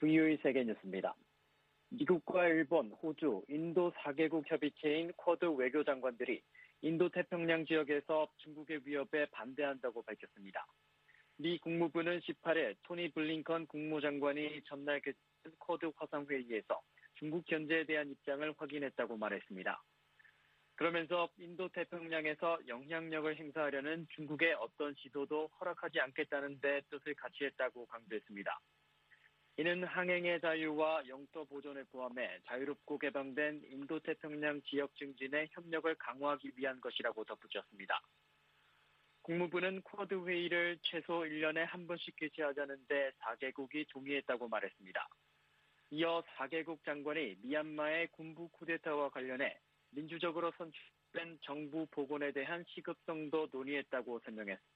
VOE 세계뉴스입니다. 미국과 일본, 호주, 인도 4개국 협의체인 쿼드 외교장관들이 인도태평양 지역에서 중국의 위협에 반대한다고 밝혔습니다. 미 국무부는 18일 토니 블링컨 국무장관이 전날 개최한 쿼드 화상회의에서 중국 견제에 대한 입장을 확인했다고 말했습니다. 그러면서 인도태평양에서 영향력을 행사하려는 중국의 어떤 시도도 허락하지 않겠다는 데 뜻을 같이 했다고 강조했습니다. 이는 항행의 자유와 영토 보존을 포함해 자유롭고 개방된 인도태평양 지역 증진의 협력을 강화하기 위한 것이라고 덧붙였습니다. 국무부는 쿼드 회의를 최소 1년에 한 번씩 개최하자는 데 4개국이 동의했다고 말했습니다. 이어 4개국 장관이 미얀마의 군부 쿠데타와 관련해 민주적으로 선출된 정부 복원에 대한 시급성도 논의했다고 설명했습니다.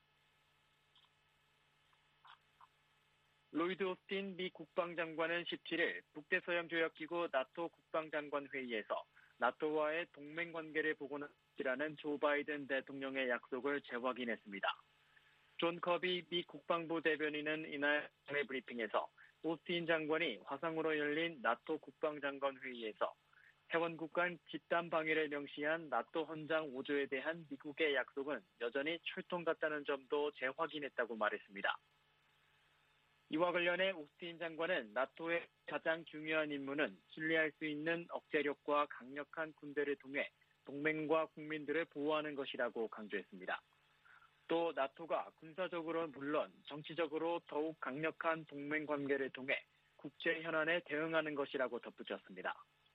로이드 오스틴 미 국방장관은 17일 북대서양조약기구 나토 국방장관 회의에서 나토와의 동맹관계를 복원하라는 조 바이든 대통령의 약속을 재확인했습니다. 존 커비 미 국방부 대변인은 이날 브리핑에서 오스틴 장관이 화상으로 열린 나토 국방장관 회의에서 회원국 간 집단 방위를 명시한 나토 헌장 5조에 대한 미국의 약속은 여전히 철통 같다는 점도 재확인했다고 말했습니다. 이와 관련해 오스틴 장관은 나토의 가장 중요한 임무는 신뢰할 수 있는 억제력과 강력한 군대를 통해 동맹과 국민들을 보호하는 것이라고 강조했습니다. 또 나토가 군사적으로는 물론 정치적으로 더욱 강력한 동맹 관계를 통해 국제 현안에 대응하는 것이라고 덧붙였습니다.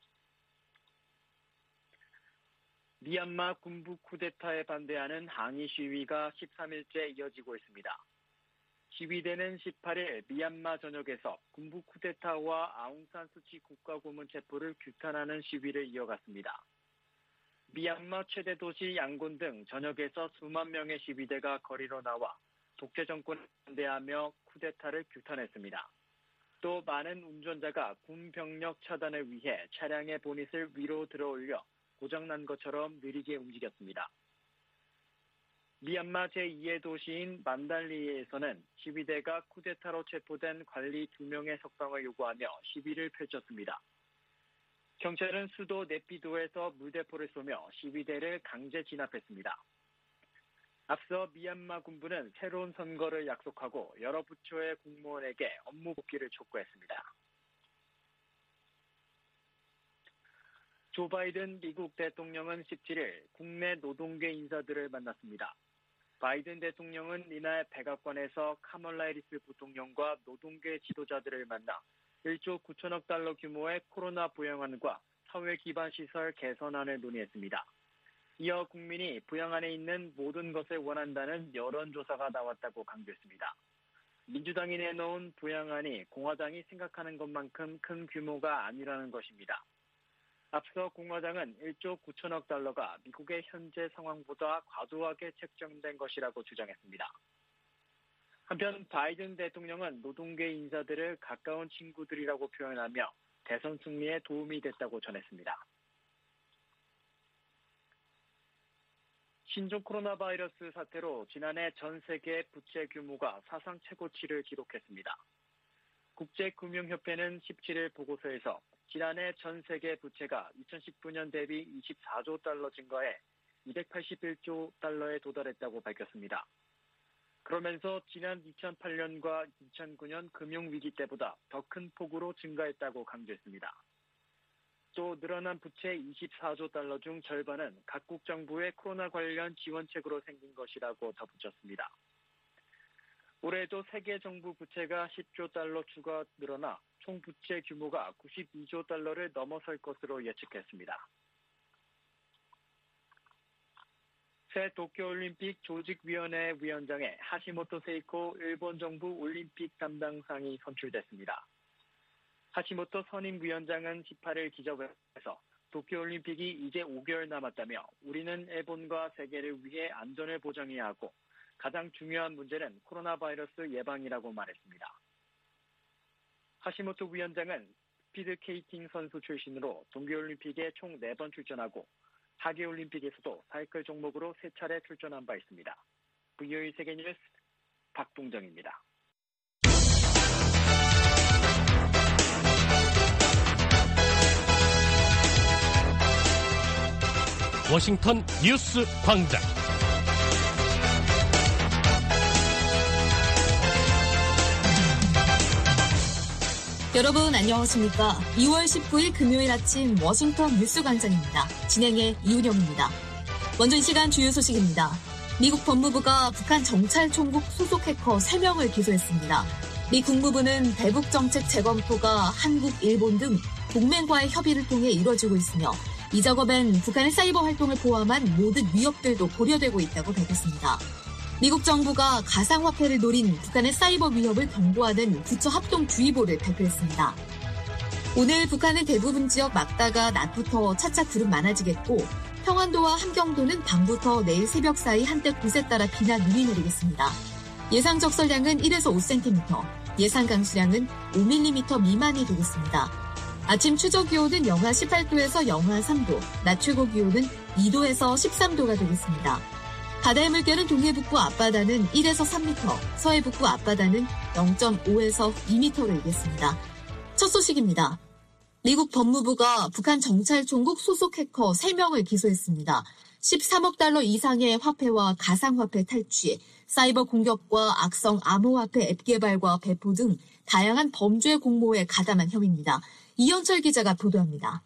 미얀마 군부 쿠데타에 반대하는 항의 시위가 13일째 이어지고 있습니다. 시위대는 18일 미얀마 전역에서 군부 쿠데타와 아웅산 수치 국가고문 체포를 규탄하는 시위를 이어갔습니다. 미얀마 최대 도시 양곤 등 전역에서 수만 명의 시위대가 거리로 나와 독재 정권에 반대하며 쿠데타를 규탄했습니다. 또 많은 운전자가 군 병력 차단을 위해 차량의 보닛을 위로 들어올려 고장난 것처럼 느리게 움직였습니다. 미얀마 제2의 도시인 만달리에서는 시위대가 쿠데타로 체포된 관리 2명의 석방을 요구하며 시위를 펼쳤습니다. 경찰은 수도 네피도에서 물대포를 쏘며 시위대를 강제 진압했습니다. 앞서 미얀마 군부는 새로운 선거를 약속하고 여러 부처의 공무원에게 업무 복귀를 촉구했습니다. 조 바이든 미국 대통령은 17일 국내 노동계 인사들을 만났습니다. 바이든 대통령은 이날 백악관에서 카멀라 해리스 부통령과 노동계 지도자들을 만나 1조 9천억 달러 규모의 코로나 부양안과 사회 기반 시설 개선안을 논의했습니다. 이어 국민이 부양안에 있는 모든 것을 원한다는 여론조사가 나왔다고 강조했습니다. 민주당이 내놓은 부양안이 공화당이 생각하는 것만큼 큰 규모가 아니라는 것입니다. 앞서 공화당은 1조 9천억 달러가 미국의 현재 상황보다 과도하게 책정된 것이라고 주장했습니다. 한편 바이든 대통령은 노동계 인사들을 가까운 친구들이라고 표현하며 대선 승리에 도움이 됐다고 전했습니다. 신종 코로나 바이러스 사태로 지난해 전 세계 부채 규모가 사상 최고치를 기록했습니다. 국제금융협회는 17일 보고서에서 지난해 전 세계 부채가 2019년 대비 24조 달러 증가해 281조 달러에 도달했다고 밝혔습니다. 그러면서 지난 2008년과 2009년 금융위기 때보다 더 큰 폭으로 증가했다고 강조했습니다. 또 늘어난 부채 24조 달러 중 절반은 각국 정부의 코로나 관련 지원책으로 생긴 것이라고 덧붙였습니다. 올해도 세계 정부 부채가 10조 달러 추가 늘어나 총 부채 규모가 92조 달러를 넘어설 것으로 예측했습니다. 새 도쿄올림픽 조직위원회 위원장에 하시모토 세이코 일본 정부 올림픽 담당상이 선출됐습니다. 하시모토 선임 위원장은 18일 기자회견에서 도쿄올림픽이 이제 5개월 남았다며 우리는 일본과 세계를 위해 안전을 보장해야 하고 가장 중요한 문제는 코로나 바이러스 예방이라고 말했습니다. 하시모토 위원장은 스피드케이팅 선수 출신으로 동계올림픽에 총 4번 출전하고 하계올림픽에서도 사이클 종목으로 3차례 출전한 바 있습니다. VOE 세계뉴스 박동정입니다. 워싱턴 뉴스 광장. 여러분 안녕하십니까? 2월 19일 금요일 아침 워싱턴 뉴스 광장입니다. 진행의 이은영입니다. 먼저 이 시간 주요 소식입니다. 미국 법무부가 북한 정찰총국 소속 해커 3명을 기소했습니다. 미 국무부는 대북 정책 재검토가 한국, 일본 등 동맹과의 협의를 통해 이루어지고 있으며 이 작업엔 북한의 사이버 활동을 포함한 모든 위협들도 고려되고 있다고 밝혔습니다. 미국 정부가 가상화폐를 노린 북한의 사이버 위협을 경고하는 부처 합동주의보를 발표했습니다. 오늘 북한의 대부분 지역 막다가 낮부터 차차 구름 많아지겠고 평안도와 함경도는 밤부터 내일 새벽 사이 한때 곳에 따라 비나 눈이 내리겠습니다. 예상 적설량은 1에서 5cm, 예상 강수량은 5mm 미만이 되겠습니다. 아침 최저 기온은 영하 18도에서 영하 3도, 낮 최고 기온은 2도에서 13도가 되겠습니다. 바다의 물결은 동해북부 앞바다는 1에서 3m, 서해북부 앞바다는 0.5에서 2m로 일겠습니다. 첫 소식입니다. 미국 법무부가 북한 정찰총국 소속 해커 3명을 기소했습니다. 13억 달러 이상의 화폐와 가상화폐 탈취, 사이버 공격과 악성 암호화폐 앱 개발과 배포 등 다양한 범죄 공모에 가담한 혐의입니다. 이현철 기자가 보도합니다.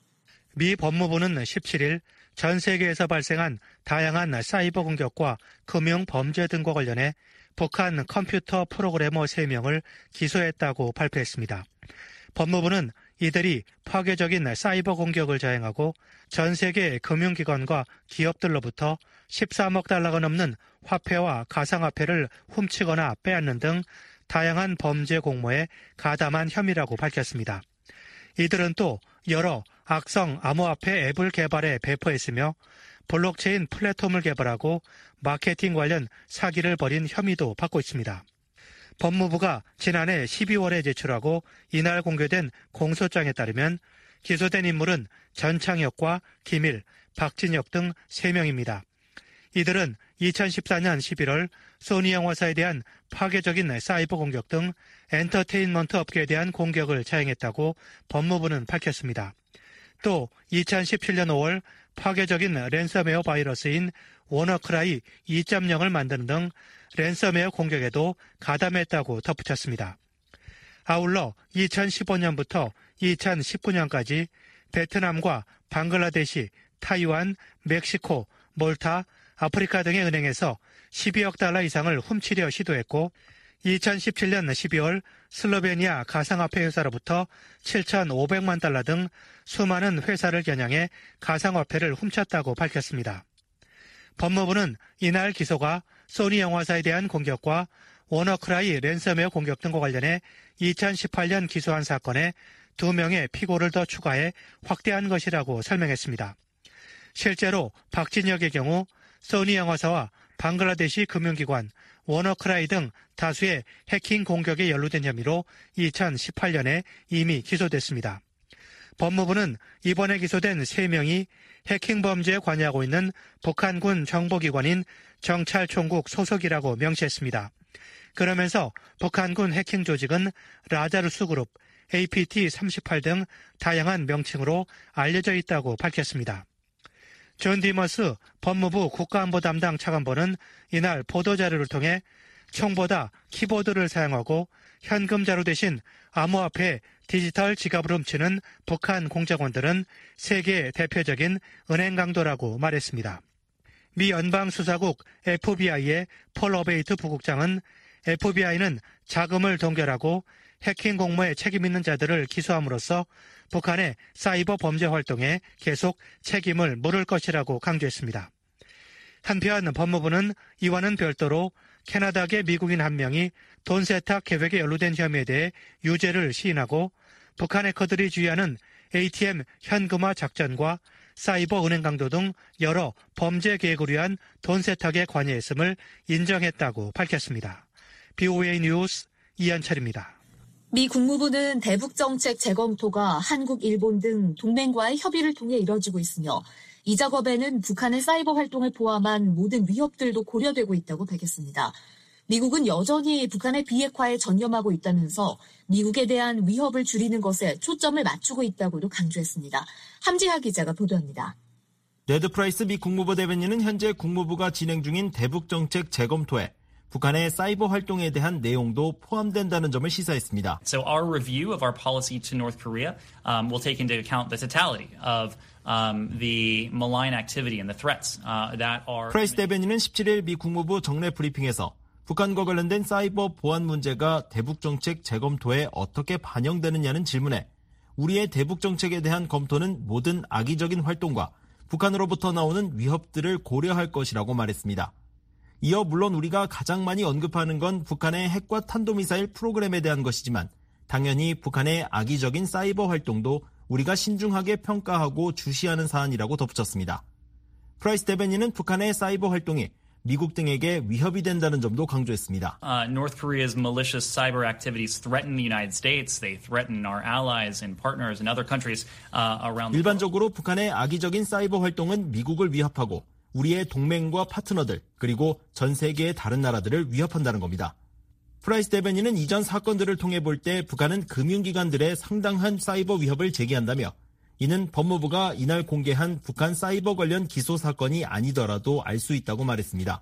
미 법무부는 17일 전 세계에서 발생한 다양한 사이버 공격과 금융 범죄 등과 관련해 북한 컴퓨터 프로그래머 3명을 기소했다고 발표했습니다. 법무부는 이들이 파괴적인 사이버 공격을 자행하고 전 세계 금융기관과 기업들로부터 13억 달러가 넘는 화폐와 가상화폐를 훔치거나 빼앗는 등 다양한 범죄 공모에 가담한 혐의라고 밝혔습니다. 이들은 또 여러 악성 암호화폐 앱을 개발해 배포했으며 블록체인 플랫폼을 개발하고 마케팅 관련 사기를 벌인 혐의도 받고 있습니다. 법무부가 지난해 12월에 제출하고 이날 공개된 공소장에 따르면 기소된 인물은 전창혁과 김일, 박진혁 등 3명입니다. 이들은 2014년 11월 소니 영화사에 대한 파괴적인 사이버 공격 등 엔터테인먼트 업계에 대한 공격을 자행했다고 법무부는 밝혔습니다. 또 2017년 5월 파괴적인 랜섬웨어 바이러스인 워너크라이 2.0을 만드는 등 랜섬웨어 공격에도 가담했다고 덧붙였습니다. 아울러 2015년부터 2019년까지 베트남과 방글라데시, 타이완, 멕시코, 몰타, 아프리카 등의 은행에서 12억 달러 이상을 훔치려 시도했고 2017년 12월 슬로베니아 가상화폐 회사로부터 7,500만 달러 등 수많은 회사를 겨냥해 가상화폐를 훔쳤다고 밝혔습니다. 법무부는 이날 기소가 소니 영화사에 대한 공격과 워너크라이 랜섬웨어 공격 등과 관련해 2018년 기소한 사건에 2명의 피고를 더 추가해 확대한 것이라고 설명했습니다. 실제로 박진혁의 경우 소니 영화사와 방글라데시 금융기관, 워너크라이 등 다수의 해킹 공격에 연루된 혐의로 2018년에 이미 기소됐습니다. 법무부는 이번에 기소된 3명이 해킹 범죄에 관여하고 있는 북한군 정보기관인 정찰총국 소속이라고 명시했습니다. 그러면서 북한군 해킹 조직은 라자루스 그룹, APT38 등 다양한 명칭으로 알려져 있다고 밝혔습니다. 존 디머스 법무부 국가안보 담당 차관보는 이날 보도자료를 통해 총보다 키보드를 사용하고 현금 자루 대신 암호화폐 디지털 지갑을 훔치는 북한 공작원들은 세계 대표적인 은행 강도라고 말했습니다. 미 연방수사국 FBI의 폴 어베이트 부국장은 FBI는 자금을 동결하고 해킹 공모에 책임 있는 자들을 기소함으로써 북한의 사이버 범죄 활동에 계속 책임을 물을 것이라고 강조했습니다. 한편 법무부는 이와는 별도로 캐나다계 미국인 1명이 돈 세탁 계획에 연루된 혐의에 대해 유죄를 시인하고 북한 해커들이 주의하는 ATM 현금화 작전과 사이버 은행 강도 등 여러 범죄 계획을 위한 돈 세탁에 관여했음을 인정했다고 밝혔습니다. BOA 뉴스 이현철입니다. 미 국무부는 대북 정책 재검토가 한국, 일본 등 동맹과의 협의를 통해 이뤄지고 있으며 이 작업에는 북한의 사이버 활동을 포함한 모든 위협들도 고려되고 있다고 밝혔습니다. 미국은 여전히 북한의 비핵화에 전념하고 있다면서 미국에 대한 위협을 줄이는 것에 초점을 맞추고 있다고도 강조했습니다. 함지하 기자가 보도합니다. 네드 프라이스 미 국무부 대변인은 현재 국무부가 진행 중인 대북정책 재검토에 북한의 사이버 활동에 대한 내용도 포함된다는 점을 시사했습니다. So our review of our policy to North Korea will take into account the totality of the malign activity and the threats that are. 프라이스 대변인은 17일 미 국무부 정례 브리핑에서 북한과 관련된 사이버 보안 문제가 대북정책 재검토에 어떻게 반영되느냐는 질문에 우리의 대북정책에 대한 검토는 모든 악의적인 활동과 북한으로부터 나오는 위협들을 고려할 것이라고 말했습니다. 이어 물론 우리가 가장 많이 언급하는 건 북한의 핵과 탄도미사일 프로그램에 대한 것이지만 당연히 북한의 악의적인 사이버 활동도 우리가 신중하게 평가하고 주시하는 사안이라고 덧붙였습니다. 프라이스 대변인은 북한의 사이버 활동이 미국 등에게 위협이 된다는 점도 강조했습니다. North Korea's malicious cyber activities threaten the United States. They threaten our allies and partners and other countries around the world. 일반적으로 북한의 악의적인 사이버 활동은 미국을 위협하고 우리의 동맹과 파트너들 그리고 전 세계의 다른 나라들을 위협한다는 겁니다. 프라이스 대변인은 이전 사건들을 통해 볼 때 북한은 금융기관들의 상당한 사이버 위협을 제기한다며 이는 법무부가 이날 공개한 북한 사이버 관련 기소 사건이 아니더라도 알 수 있다고 말했습니다.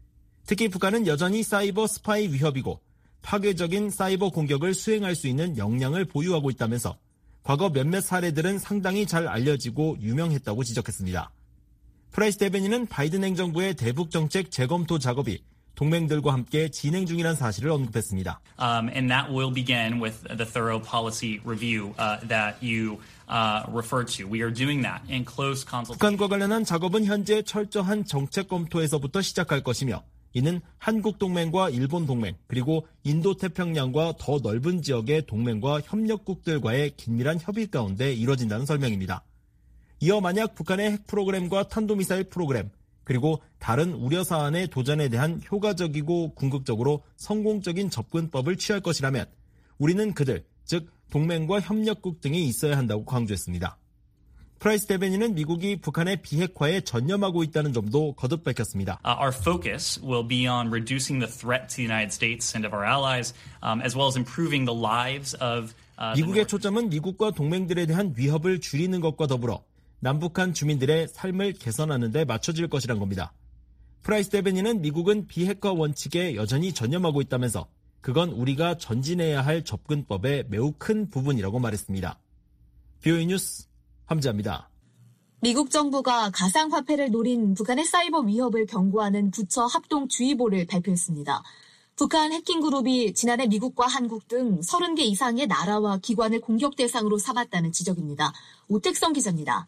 특히 북한은 여전히 사이버 스파이 위협이고 파괴적인 사이버 공격을 수행할 수 있는 역량을 보유하고 있다면서 과거 몇몇 사례들은 상당히 잘 알려지고 유명했다고 지적했습니다. 프라이스 대변인은 바이든 행정부의 대북정책 재검토 작업이 동맹들과 함께 진행 중이라는 사실을 언급했습니다. And that will begin with the thorough policy review that you referred to. We are doing that in close consultation. 북한과 관련한 작업은 현재 철저한 정책 검토에서부터 시작할 것이며 이는 한국 동맹과 일본 동맹 그리고 인도태평양과 더 넓은 지역의 동맹과 협력국들과의 긴밀한 협의 가운데 이뤄진다는 설명입니다. 이어 만약 북한의 핵 프로그램과 탄도미사일 프로그램 그리고 다른 우려 사안의 도전에 대한 효과적이고 궁극적으로 성공적인 접근법을 취할 것이라면 우리는 그들, 즉 동맹과 협력국 등이 있어야 한다고 강조했습니다. 프라이스 대변인은 미국이 북한의 비핵화에 전념하고 있다는 점도 거듭 밝혔습니다. Our focus will be on reducing the threat to the United States and of our allies, as well as improving the lives of. 미국의 초점은 미국과 동맹들에 대한 위협을 줄이는 것과 더불어 남북한 주민들의 삶을 개선하는 데 맞춰질 것이란 겁니다. 프라이스 대변인은 미국은 비핵화 원칙에 여전히 전념하고 있다면서 그건 우리가 전진해야 할 접근법의 매우 큰 부분이라고 말했습니다. BOE 뉴스 함지아입니다. 미국 정부가 가상화폐를 노린 북한의 사이버 위협을 경고하는 부처 합동주의보를 발표했습니다. 북한 해킹그룹이 지난해 미국과 한국 등 30개 이상의 나라와 기관을 공격 대상으로 삼았다는 지적입니다. 오택성 기자입니다.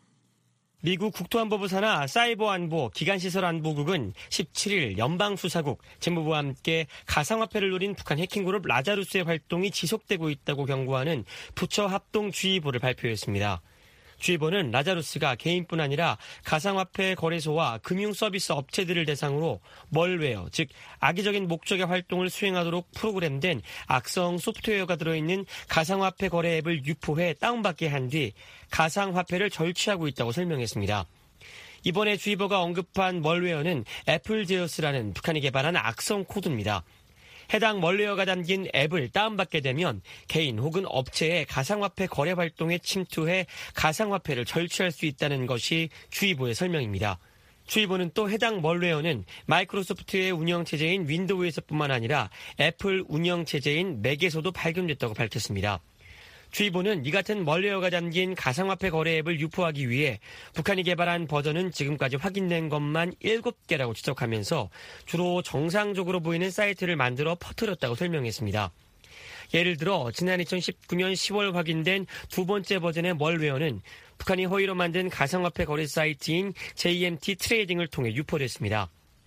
미국 국토안보부 산하 사이버안보 기간시설안보국은 17일 연방수사국, 재무부와 함께 가상화폐를 노린 북한 해킹그룹 라자루스의 활동이 지속되고 있다고 경고하는 부처 합동주의보를 발표했습니다. 주의보는 라자루스가 개인뿐 아니라 가상화폐 거래소와 금융서비스 업체들을 대상으로 멀웨어, 즉 악의적인 목적의 활동을 수행하도록 프로그램된 악성 소프트웨어가 들어있는 가상화폐 거래 앱을 유포해 다운받게 한 뒤 가상화폐를 절취하고 있다고 설명했습니다. 이번에 주의보가 언급한 멀웨어는 애플제어스라는 북한이 개발한 악성 코드입니다. 해당 멀웨어가 담긴 앱을 다운받게 되면 개인 혹은 업체의 가상화폐 거래 활동에 침투해 가상화폐를 절취할 수 있다는 것이 주의보의 설명입니다. 주의보는 또 해당 멀웨어는 마이크로소프트의 운영체제인 윈도우에서뿐만 아니라 애플 운영체제인 맥에서도 발견됐다고 밝혔습니다. 주의보는 이 같은 멀웨어가 담긴 가상화폐 거래 앱을 유포하기 위해 북한이 개발한 버전은 지금까지 확인된 것만 7개라고 지적하면서 주로 정상적으로 보이는 사이트를 만들어 퍼뜨렸다고 설명했습니다. 예를 들어 지난 2019년 10월 확인된 두 번째 버전의 멀웨어는 북한이 허위로 만든 가상화폐 거래 사이트인 JMT 트레이딩을 통해 유포됐습니다.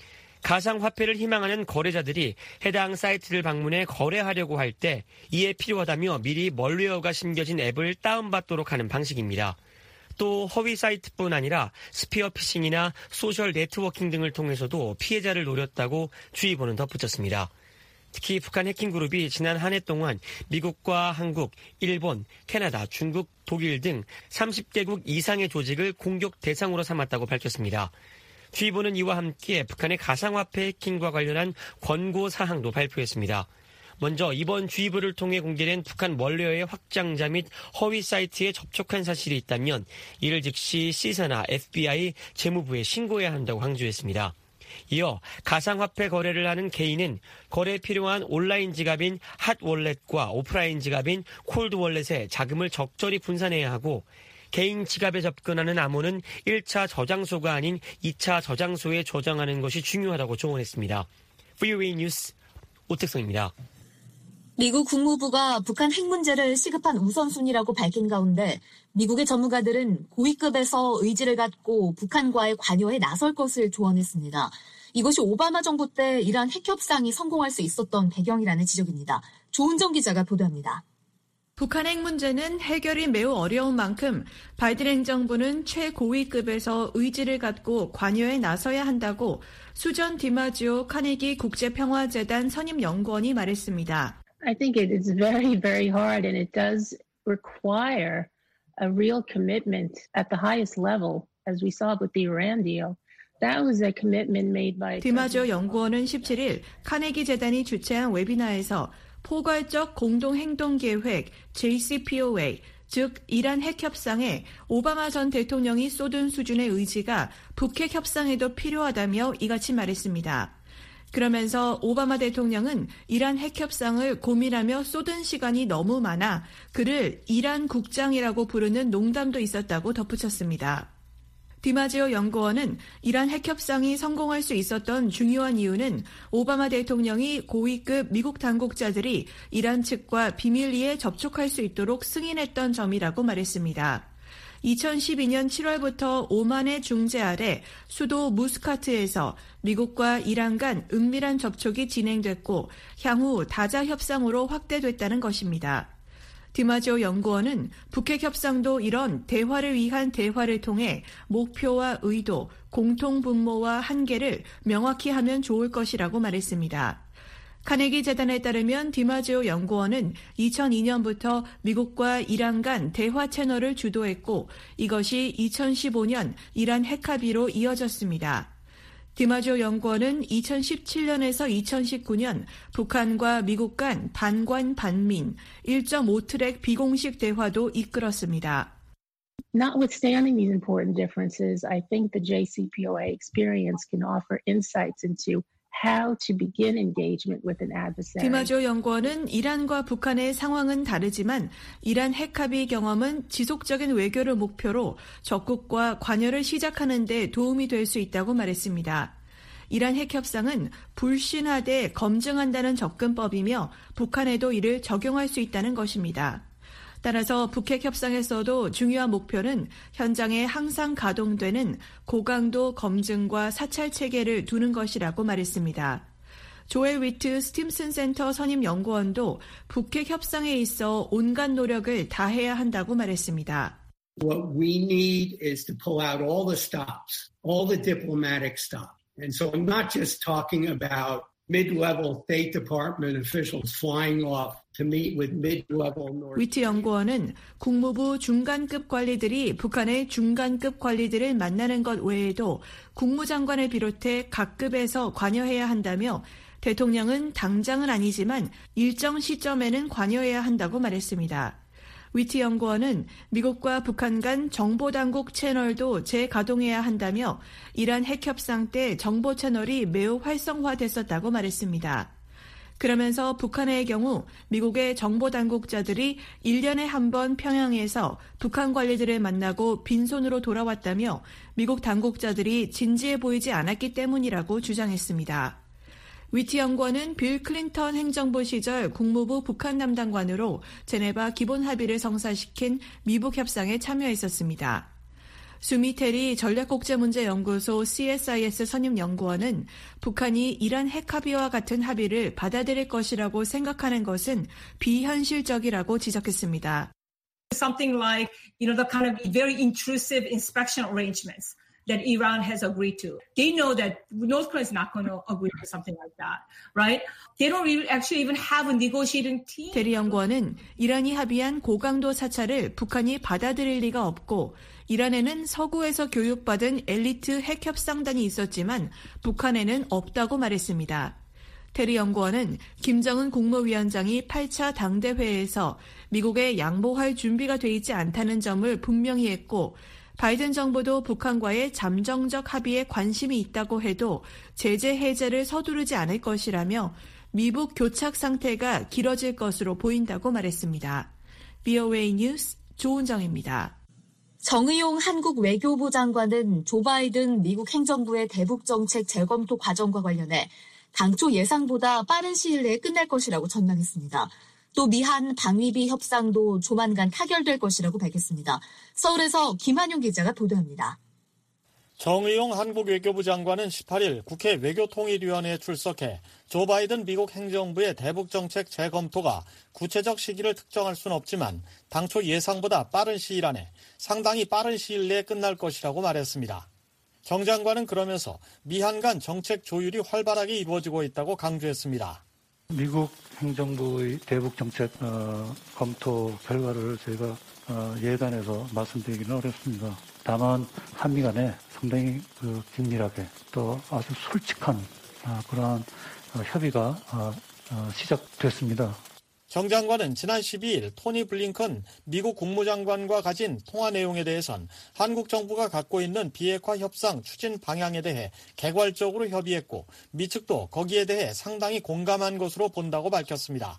가상화폐를 희망하는 거래자들이 해당 사이트를 방문해 거래하려고 할 때 이에 필요하다며 미리 멀웨어가 심겨진 앱을 다운받도록 하는 방식입니다. 또 허위 사이트뿐 아니라 스피어 피싱이나 소셜 네트워킹 등을 통해서도 피해자를 노렸다고 주의보는 덧붙였습니다. 특히 북한 해킹그룹이 지난 한 해 동안 미국과 한국, 일본, 캐나다, 중국, 독일 등 30개국 이상의 조직을 공격 대상으로 삼았다고 밝혔습니다. 주의보는 이와 함께 북한의 가상화폐 해킹과 관련한 권고 사항도 발표했습니다. 먼저 이번 주의보를 통해 공개된 북한 원래의 확장자 및 허위 사이트에 접촉한 사실이 있다면 이를 즉시 C사나 FBI, 재무부에 신고해야 한다고 강조했습니다. 이어 가상화폐 거래를 하는 개인은 거래에 필요한 온라인 지갑인 핫월렛과 오프라인 지갑인 콜드월렛에 자금을 적절히 분산해야 하고 개인 지갑에 접근하는 암호는 1차 저장소가 아닌 2차 저장소에 저장하는 것이 중요하다고 조언했습니다. VOA 뉴스 오택성입니다. 미국 국무부가 북한 핵 문제를 시급한 우선순위라고 밝힌 가운데 미국의 전문가들은 고위급에서 의지를 갖고 북한과의 관여에 나설 것을 조언했습니다. 이것이 오바마 정부 때 이란 핵 협상이 성공할 수 있었던 배경이라는 지적입니다. 조은정 기자가 보도합니다. 북한 핵 문제는 해결이 매우 어려운 만큼 바이든 행정부는 최고위급에서 의지를 갖고 관여에 나서야 한다고 수전 디마지오 카네기 국제평화재단 선임연구원이 말했습니다. I think it is very, very hard and it does require a real commitment at the highest level as we saw with the Iran deal. That was a commitment made by 디마지오 연구원은 17일 카네기 재단이 주최한 웨비나에서 포괄적 공동행동계획 JCPOA, 즉 이란 핵 협상에 오바마 전 대통령이 쏟은 수준의 의지가 북핵 협상에도 필요하다며 이같이 말했습니다. 그러면서 오바마 대통령은 이란 핵 협상을 고민하며 쏟은 시간이 너무 많아 그를 이란 국장이라고 부르는 농담도 있었다고 덧붙였습니다. 디마지오 연구원은 이란 핵 협상이 성공할 수 있었던 중요한 이유는 오바마 대통령이 고위급 미국 당국자들이 이란 측과 비밀리에 접촉할 수 있도록 승인했던 점이라고 말했습니다. 2012년 7월부터 오만의 중재 아래 수도 무스카트에서 미국과 이란 간 은밀한 접촉이 진행됐고 향후 다자 협상으로 확대됐다는 것입니다. 디마지오 연구원은 북핵 협상도 이런 대화를 위한 대화를 통해 목표와 의도, 공통 분모와 한계를 명확히 하면 좋을 것이라고 말했습니다. 카네기 재단에 따르면 디마지오 연구원은 2002년부터 미국과 이란 간 대화 채널을 주도했고 이것이 2015년 이란 핵 합의로 이어졌습니다. 디마지오 연구원은 2017년에서 2019년 북한과 미국 간 반관 반민 1.5트랙 비공식 대화도 이끌었습니다. Notwithstanding these important differences, I think the JCPOA experience can offer insights into how to begin engagement with an adversary. 디마지오 연구원은 이란과 북한의 상황은 다르지만 이란 핵 합의 경험은 지속적인 외교를 목표로 적국과 관여를 시작하는 데 도움이 될 수 있다고 말했습니다. 이란 핵 협상은 불신하되 검증한다는 접근법이며 북한에도 이를 적용할 수 있다는 것입니다. 따라서 북핵 협상에서도 중요한 목표는 현장에 항상 가동되는 고강도 검증과 사찰 체계를 두는 것이라고 말했습니다. 조엘 위트 스팀슨 센터 선임 연구원도 북핵 협상에 있어 온갖 노력을 다해야 한다고 말했습니다. What we need is to pull out all the stops, all the diplomatic stops. And so I'm not just talking about mid-level State Department officials flying off to meet with mid-level North. 위트 연구원은 국무부 중간급 관리들이 북한의 중간급 관리들을 만나는 것 외에도 국무장관을 비롯해 각 급에서 관여해야 한다며 대통령은 당장은 아니지만 일정 시점에는 관여해야 한다고 말했습니다. 위트 연구원은 미국과 북한 간 정보당국 채널도 재가동해야 한다며 이란 핵 협상 때 정보 채널이 매우 활성화됐었다고 말했습니다. 그러면서 북한의 경우 미국의 정보당국자들이 1년에 한 번 평양에서 북한 관리들을 만나고 빈손으로 돌아왔다며 미국 당국자들이 진지해 보이지 않았기 때문이라고 주장했습니다. 위트 연구원은 빌 클린턴 행정부 시절 국무부 북한 담당관으로 제네바 기본 합의를 성사시킨 미북 협상에 참여했었습니다. 수미테리 전략국제문제연구소 CSIS 선임연구원은 북한이 이란 핵 합의와 같은 합의를 받아들일 것이라고 생각하는 것은 비현실적이라고 지적했습니다. Something like, the kind of very intrusive inspection arrangements that Iran has agreed to. They know that North Korea is not going to agree to something like that, right? They don't actually even have a negotiating team. 테리 연구원은 이란이 합의한 고강도 사찰을 북한이 받아들일 리가 없고 이란에는 서구에서 교육받은 엘리트 핵 협상단이 있었지만 북한에는 없다고 말했습니다. 테리 연구원은 김정은 국무위원장이 8차 당대회에서 미국에 양보할 준비가 돼 있지 않다는 점을 분명히 했고 바이든 정부도 북한과의 잠정적 합의에 관심이 있다고 해도 제재 해제를 서두르지 않을 것이라며 미북 교착 상태가 길어질 것으로 보인다고 말했습니다. BOA 뉴스 조은정입니다. 정의용 한국 외교부 장관은 조 바이든 미국 행정부의 대북 정책 재검토 과정과 관련해 당초 예상보다 빠른 시일 내에 끝날 것이라고 전망했습니다. 또 미한 방위비 협상도 조만간 타결될 것이라고 밝혔습니다. 서울에서 김한용 기자가 보도합니다. 정의용 한국 외교부 장관은 18일 국회 외교통일위원회에 출석해 조 바이든 미국 행정부의 대북 정책 재검토가 구체적 시기를 특정할 수는 없지만 당초 예상보다 빠른 시일 안에 상당히 빠른 시일 내에 끝날 것이라고 말했습니다. 정 장관은 그러면서 미한 간 정책 조율이 활발하게 이루어지고 있다고 강조했습니다. 미국 행정부의 대북 정책 검토 결과를 저희가 예단해서 말씀드리기는 어렵습니다. 다만 한미 간에 상당히 긴밀하게 또 아주 솔직한 그러한 협의가 시작됐습니다. 정 장관은 지난 12일 토니 블링컨 미국 국무장관과 가진 통화 내용에 대해선 한국 정부가 갖고 있는 비핵화 협상 추진 방향에 대해 개괄적으로 협의했고 미 측도 거기에 대해 상당히 공감한 것으로 본다고 밝혔습니다.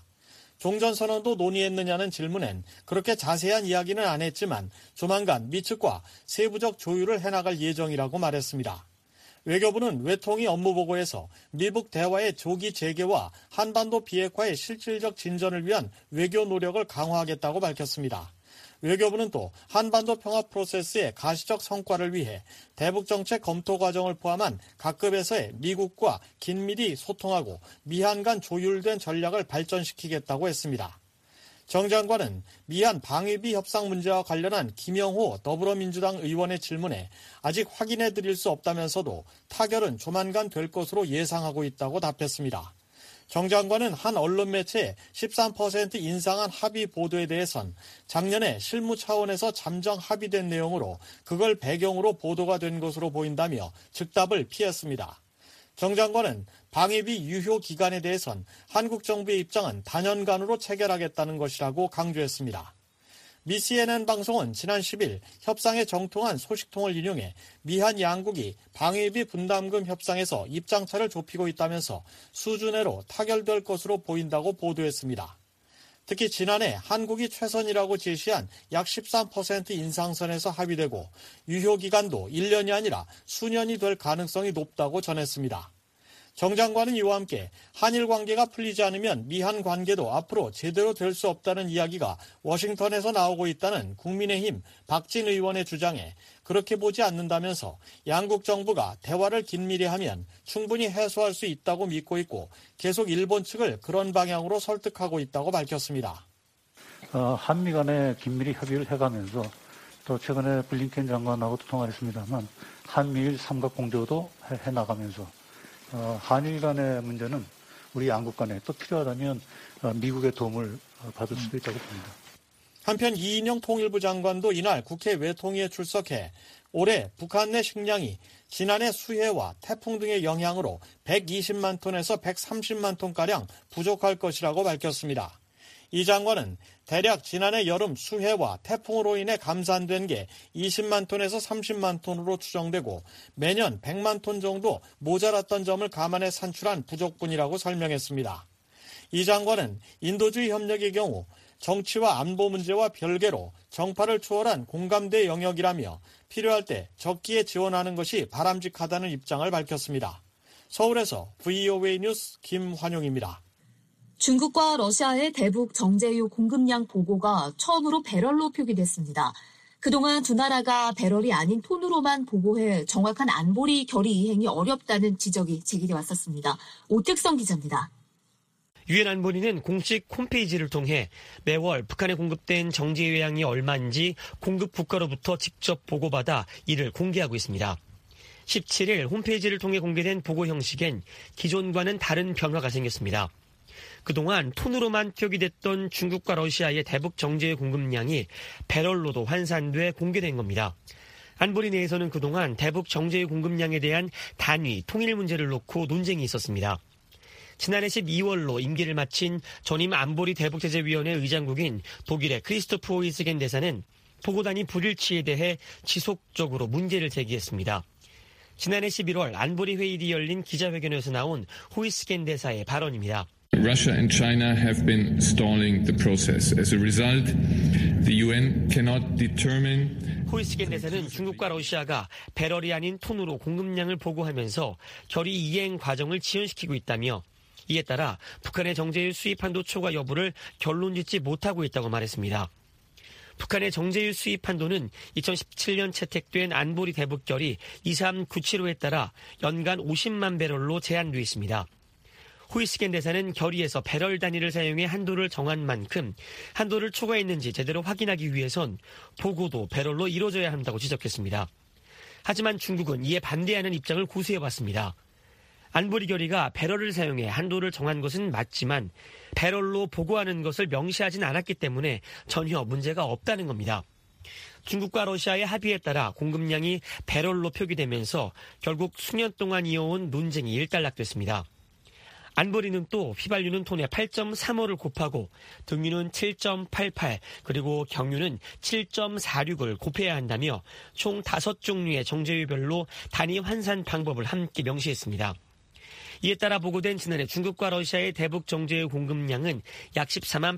종전선언도 논의했느냐는 질문엔 그렇게 자세한 이야기는 안 했지만 조만간 미 측과 세부적 조율을 해나갈 예정이라고 말했습니다. 외교부는 외통위 업무보고에서 미북 대화의 조기 재개와 한반도 비핵화의 실질적 진전을 위한 외교 노력을 강화하겠다고 밝혔습니다. 외교부는 또 한반도 평화 프로세스의 가시적 성과를 위해 대북 정책 검토 과정을 포함한 각급에서의 미국과 긴밀히 소통하고 미한 간 조율된 전략을 발전시키겠다고 했습니다. 정 장관은 미한 방위비 협상 문제와 관련한 김영호 더불어민주당 의원의 질문에 아직 확인해 드릴 수 없다면서도 타결은 조만간 될 것으로 예상하고 있다고 답했습니다. 정 장관은 한 언론 매체에 13% 인상한 합의 보도에 대해선 작년에 실무 차원에서 잠정 합의된 내용으로 그걸 배경으로 보도가 된 것으로 보인다며 즉답을 피했습니다. 정 장관은 방위비 유효 기간에 대해선 한국 정부의 입장은 단연간으로 체결하겠다는 것이라고 강조했습니다. 미 CNN 방송은 지난 10일 협상에 정통한 소식통을 인용해 미한 양국이 방위비 분담금 협상에서 입장차를 좁히고 있다면서 수준외로 타결될 것으로 보인다고 보도했습니다. 특히 지난해 한국이 최선이라고 제시한 약 13% 인상선에서 합의되고 유효기간도 1년이 아니라 수년이 될 가능성이 높다고 전했습니다. 정 장관은 이와 함께 한일 관계가 풀리지 않으면 미한 관계도 앞으로 제대로 될 수 없다는 이야기가 워싱턴에서 나오고 있다는 국민의힘 박진 의원의 주장에 그렇게 보지 않는다면서 양국 정부가 대화를 긴밀히 하면 충분히 해소할 수 있다고 믿고 있고 계속 일본 측을 그런 방향으로 설득하고 있다고 밝혔습니다. 한미 간에 긴밀히 협의를 해가면서 또 최근에 블링컨 장관하고도 통화를 했습니다만 한미일 삼각공조도 해나가면서 한일 간의 문제는 우리 양국 간에 또 필요하다면 미국의 도움을 받을 수도 있다고 봅니다. 한편 이인영 통일부 장관도 이날 국회 외통위에 출석해 올해 북한 내 식량이 지난해 수해와 태풍 등의 영향으로 120만 톤에서 130만 톤가량 부족할 것이라고 밝혔습니다. 이 장관은 대략 지난해 여름 수해와 태풍으로 인해 감산된 게 20만 톤에서 30만 톤으로 추정되고 매년 100만 톤 정도 모자랐던 점을 감안해 산출한 부족분이라고 설명했습니다. 이 장관은 인도주의 협력의 경우 정치와 안보 문제와 별개로 정파를 초월한 공감대 영역이라며 필요할 때 적기에 지원하는 것이 바람직하다는 입장을 밝혔습니다. 서울에서 VOA 뉴스 김환용입니다. 중국과 러시아의 대북 정제유 공급량 보고가 처음으로 배럴로 표기됐습니다. 그동안 두 나라가 배럴이 아닌 톤으로만 보고해 정확한 안보리 결의 이행이 어렵다는 지적이 제기돼 왔었습니다. 오택성 기자입니다. 유엔 안보리는 공식 홈페이지를 통해 매월 북한에 공급된 정제유 양이 얼마인지 공급 국가로부터 직접 보고받아 이를 공개하고 있습니다. 17일 홈페이지를 통해 공개된 보고 형식엔 기존과는 다른 변화가 생겼습니다. 그동안 톤으로만 표기됐던 중국과 러시아의 대북 정제유 공급량이 배럴로도 환산돼 공개된 겁니다. 안보리 내에서는 그동안 대북 정제유 공급량에 대한 단위, 통일 문제를 놓고 논쟁이 있었습니다. 지난해 12월로 임기를 마친 전임 안보리 대북제재위원회 의장국인 독일의 크리스토프 호이스겐 대사는 보고단위 불일치에 대해 지속적으로 문제를 제기했습니다. 지난해 11월 안보리 회의 뒤 열린 기자회견에서 나온 호이스겐 대사의 발언입니다. Russia and China have been stalling the process. As a result, the UN cannot determine. 호이스겐 대사는 중국과 러시아가 배럴이 아닌 톤으로 공급량을 보고하면서 결의 이행 과정을 지연시키고 있다며 이에 따라 북한의 정제유 수입 한도 초과 여부를 결론짓지 못하고 있다고 말했습니다. 북한의 정제유 수입 한도는 2017년 채택된 안보리 대북결의 2397호에 따라 연간 50만 배럴로 제한돼 있습니다. 호이스겐 대사는 결의에서 배럴 단위를 사용해 한도를 정한 만큼 한도를 초과했는지 제대로 확인하기 위해선 보고도 배럴로 이루어져야 한다고 지적했습니다. 하지만 중국은 이에 반대하는 입장을 고수해왔습니다. 안보리 결의가 배럴을 사용해 한도를 정한 것은 맞지만 배럴로 보고하는 것을 명시하진 않았기 때문에 전혀 문제가 없다는 겁니다. 중국과 러시아의 합의에 따라 공급량이 배럴로 표기되면서 결국 수년 동안 이어온 논쟁이 일단락됐습니다. 안보리는 또 휘발유는 톤에 8.35를 곱하고 등유는 7.88 그리고 경유는 7.46을 곱해야 한다며 총 5종류의 정제유별로 단위 환산 방법을 함께 명시했습니다. 이에 따라 보고된 지난해 중국과 러시아의 대북 정제유 공급량은 약 14만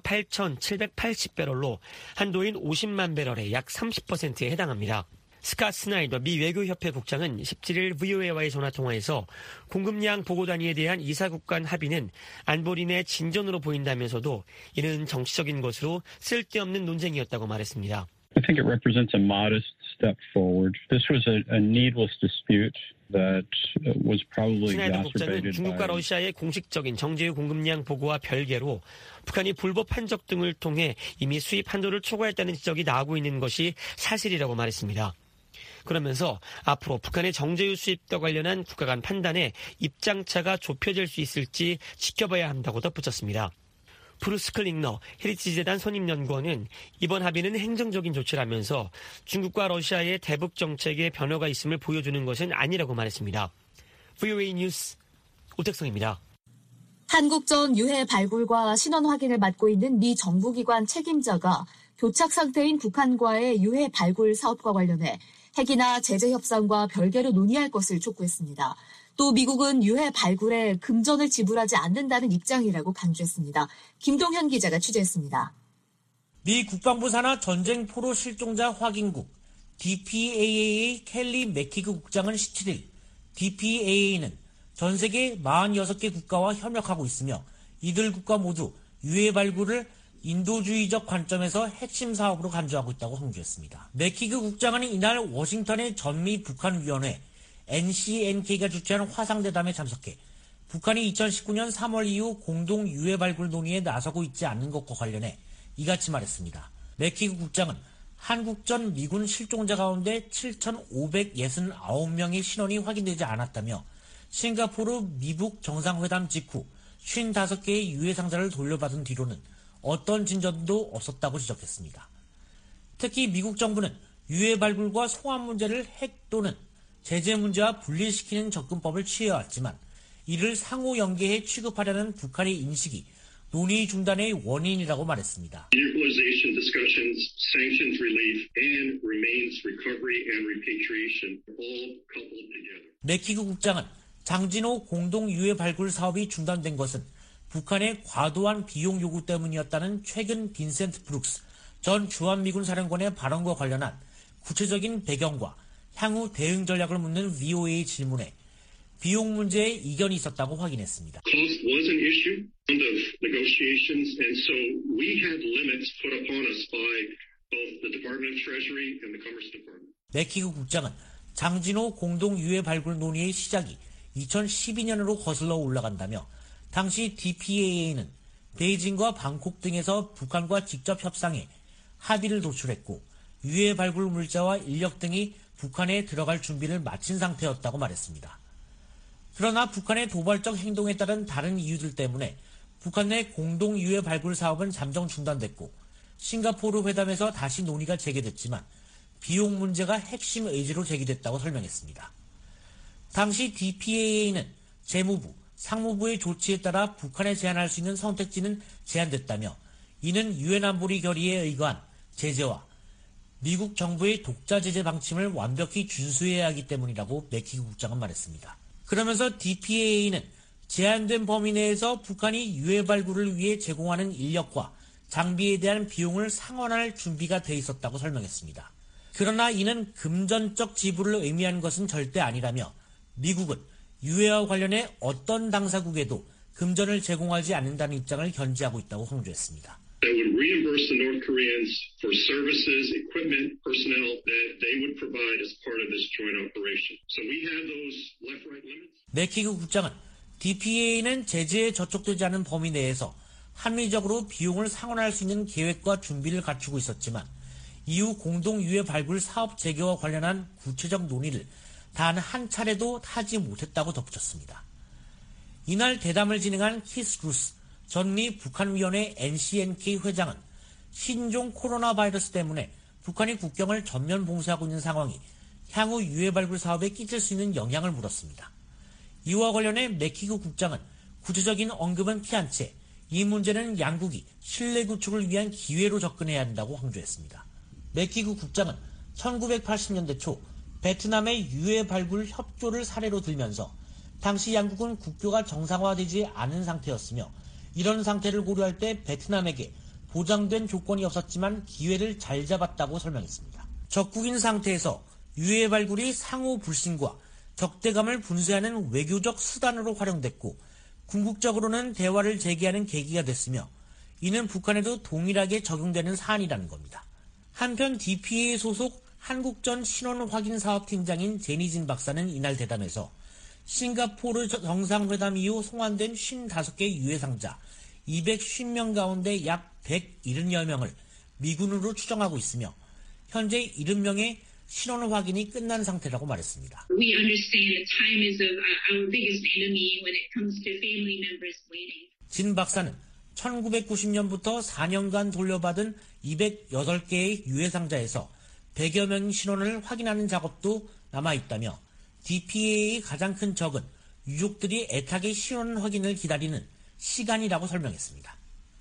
8,780배럴로 한도인 50만 배럴의 약 30%에 해당합니다. 스캇 스나이더 미 외교협회 국장은 17일 VOA와의 전화통화에서 공급량 보고 단위에 대한 이사국 간 합의는 안보리 내 진전으로 보인다면서도 이는 정치적인 것으로 쓸데없는 논쟁이었다고 말했습니다. I think it represents a modest step forward. This was a needless dispute that was probably 스나이더 exacerbated 국장은 by. 중국과 러시아의 공식적인 정제유 공급량 보고와 별개로 북한이 불법 판적 등을 통해 이미 수입 한도를 초과했다는 지적이 나오고 있는 것이 사실이라고 말했습니다. 그러면서 앞으로 북한의 정제유 수입과 관련한 국가 간 판단에 입장차가 좁혀질 수 있을지 지켜봐야 한다고 덧붙였습니다. 브루스 클링너 헤리티지재단 선임연구원은 이번 합의는 행정적인 조치라면서 중국과 러시아의 대북 정책에 변화가 있음을 보여주는 것은 아니라고 말했습니다. VOA 뉴스 오택성입니다. 한국전 유해 발굴과 신원 확인을 맡고 있는 미 정부기관 책임자가 교착 상태인 북한과의 유해 발굴 사업과 관련해 핵이나 제재 협상과 별개로 논의할 것을 촉구했습니다. 또 미국은 유해 발굴에 금전을 지불하지 않는다는 입장이라고 강조했습니다. 김동현 기자가 취재했습니다. 미 국방부 산하 전쟁 포로 실종자 확인국 DPAA 켈리 맥키그 국장은 17일 DPAA는 전 세계 46개 국가와 협력하고 있으며 이들 국가 모두 유해 발굴을 인도주의적 관점에서 핵심 사업으로 간주하고 있다고 홍보했습니다. 맥키그 국장은 이날 워싱턴의 전미 북한위원회 NCNK가 주최한 화상대담에 참석해 북한이 2019년 3월 이후 공동 유해 발굴 논의에 나서고 있지 않는 것과 관련해 이같이 말했습니다. 맥키그 국장은 한국전 미군 실종자 가운데 7,569명의 신원이 확인되지 않았다며 싱가포르 미북 정상회담 직후 55개의 유해 상자를 돌려받은 뒤로는 어떤 진전도 없었다고 지적했습니다. 특히 미국 정부는 유해 발굴과 송환 문제를 핵 또는 제재 문제와 분리시키는 접근법을 취해왔지만 이를 상호 연계해 취급하려는 북한의 인식이 논의 중단의 원인이라고 말했습니다. Denuclearization discussions, sanctions relief, and remains recovery and repatriation all coupled together. 맥키그 국장은 장진호 공동 유해 발굴 사업이 중단된 것은 북한의 과도한 비용 요구 때문이었다는 최근 빈센트 브룩스 전 주한미군 사령관의 발언과 관련한 구체적인 배경과 향후 대응 전략을 묻는 VOA 질문에 비용 문제에 이견이 있었다고 확인했습니다. Cost was an issue of negotiations, and so we had limits put upon us by both the Department of Treasury and the Commerce Department. 맥키그 국장은 장진호 공동 유해 발굴 논의의 시작이 2012년으로 거슬러 올라간다며 당시 DPAA는 베이징과 방콕 등에서 북한과 직접 협상해 합의를 도출했고 유해 발굴 물자와 인력 등이 북한에 들어갈 준비를 마친 상태였다고 말했습니다. 그러나 북한의 도발적 행동에 따른 다른 이유들 때문에 북한 내 공동 유해 발굴 사업은 잠정 중단됐고 싱가포르 회담에서 다시 논의가 재개됐지만 비용 문제가 핵심 의지로 제기됐다고 설명했습니다. 당시 DPAA는 재무부, 상무부의 조치에 따라 북한에 제한할 수 있는 선택지는 제한됐다며 이는 유엔 안보리 결의에 의거한 제재와 미국 정부의 독자 제재 방침을 완벽히 준수해야 하기 때문이라고 맥키 국장은 말했습니다. 그러면서 DPAA는 제한된 범위 내에서 북한이 유해 발굴을 위해 제공하는 인력과 장비에 대한 비용을 상환할 준비가 돼 있었다고 설명했습니다. 그러나 이는 금전적 지불을 의미하는 것은 절대 아니라며 미국은 유해와 관련해 어떤 당사국에도 금전을 제공하지 않는다는 입장을 견지하고 있다고 강조했습니다. That would reimburse the North Koreans for services, equipment, personnel that they would provide as part of this joint operation. So we have those left-right limits. 맥키그 국장은 DPA는 제재에 저촉되지 않은 범위 내에서 합리적으로 비용을 상환할 수 있는 계획과 준비를 갖추고 있었지만 이후 공동 유해 발굴 사업 재개와 관련한 구체적 논의를 단 한 차례도 하지 못했다고 덧붙였습니다. 이날 대담을 진행한 키스 루스 전미 북한위원회 NCNK 회장은 신종 코로나 바이러스 때문에 북한이 국경을 전면 봉쇄하고 있는 상황이 향후 유해 발굴 사업에 끼칠 수 있는 영향을 물었습니다. 이와 관련해 맥키그 국장은 구체적인 언급은 피한 채 이 문제는 양국이 신뢰 구축을 위한 기회로 접근해야 한다고 강조했습니다. 맥키그 국장은 1980년대 초 베트남의 유해 발굴 협조를 사례로 들면서 당시 양국은 국교가 정상화되지 않은 상태였으며 이런 상태를 고려할 때 베트남에게 보장된 조건이 없었지만 기회를 잘 잡았다고 설명했습니다. 적국인 상태에서 유해 발굴이 상호 불신과 적대감을 분쇄하는 외교적 수단으로 활용됐고 궁극적으로는 대화를 재개하는 계기가 됐으며 이는 북한에도 동일하게 적용되는 사안이라는 겁니다. 한편 DPA 소속 한국전 신원 확인 사업 팀장인 제니진 박사는 이날 대담에서 싱가포르 정상회담 이후 송환된 55개 유해 상자 250명 가운데 약 170여 명을 미군으로 추정하고 있으며 현재 70명의 신원 확인이 끝난 상태라고 말했습니다. We understand that time is our biggest enemy when it comes to family members waiting. 진 박사는 1990년부터 4년간 돌려받은 208개의 유해 상자에서 100여 명의 신원을 확인하는 작업도 남아있다며 DPA의 가장 큰 적은 유족들이 애타게 신원 확인을 기다리는 시간이라고 설명했습니다.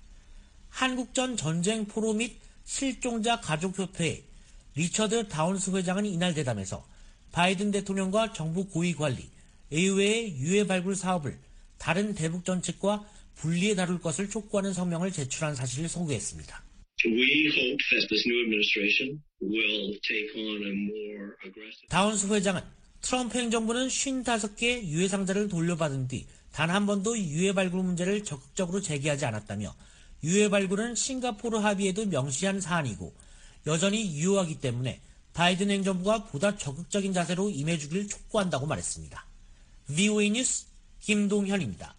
한국전 전쟁 포로 및 실종자 가족협회의 리처드 다운스 회장은 이날 대담에서 바이든 대통령과 정부 고위 관리, 의회의 유해 발굴 사업을 다른 대북 정책과 분리해 다룰 것을 촉구하는 성명을 제출한 사실을 소개했습니다. We hope that this new administration will take on a more aggressive. 다운스 회장은 트럼프 행정부는 55개 유해 상자를 돌려받은 뒤 단 한 번도 유해 발굴 문제를 적극적으로 제기하지 않았다며 유해 발굴은 싱가포르 합의에도 명시한 사안이고 여전히 유효하기 때문에 바이든 행정부가 보다 적극적인 자세로 임해주길 촉구한다고 말했습니다. VOA 뉴스 김동현입니다.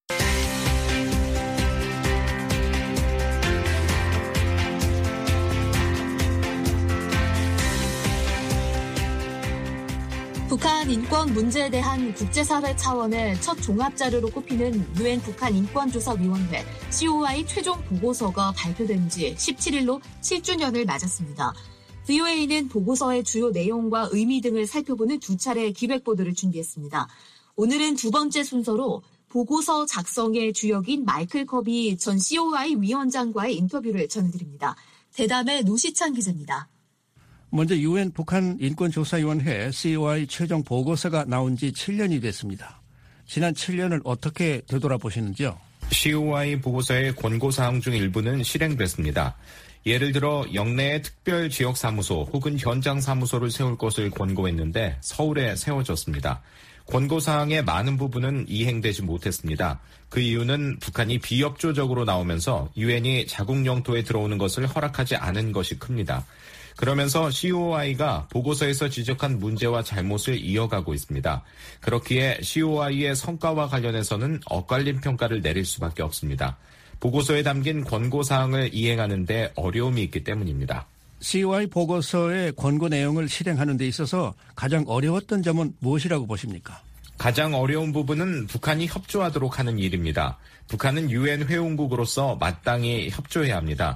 북한 인권 문제에 대한 국제사회 차원의 첫 종합자료로 꼽히는 유엔 북한 인권조사위원회 COI 최종 보고서가 발표된 지 17일로 7주년을 맞았습니다. VOA는 보고서의 주요 내용과 의미 등을 살펴보는 두 차례 기획보도를 준비했습니다. 오늘은 두 번째 순서로 보고서 작성의 주역인 마이클 커비 전 COI 위원장과의 인터뷰를 전해드립니다. 대담의 노시찬 기자입니다. 먼저 유엔 북한 인권조사위원회 COI 최종 보고서가 나온 지 7년이 됐습니다. 지난 7년을 어떻게 되돌아보시는지요? COI 보고서의 권고사항 중 일부는 실행됐습니다. 예를 들어 영내에 특별 지역사무소 혹은 현장사무소를 세울 것을 권고했는데 서울에 세워졌습니다. 권고사항의 많은 부분은 이행되지 못했습니다. 그 이유는 북한이 비협조적으로 나오면서 유엔이 자국 영토에 들어오는 것을 허락하지 않은 것이 큽니다. 그러면서 COI가 보고서에서 지적한 문제와 잘못을 이어가고 있습니다. 그렇기에 COI의 성과와 관련해서는 엇갈린 평가를 내릴 수밖에 없습니다. 보고서에 담긴 권고사항을 이행하는 데 어려움이 있기 때문입니다. COI 보고서의 권고 내용을 실행하는 데 있어서 가장 어려웠던 점은 무엇이라고 보십니까? 가장 어려운 부분은 북한이 협조하도록 하는 일입니다. 북한은 유엔 회원국으로서 마땅히 협조해야 합니다.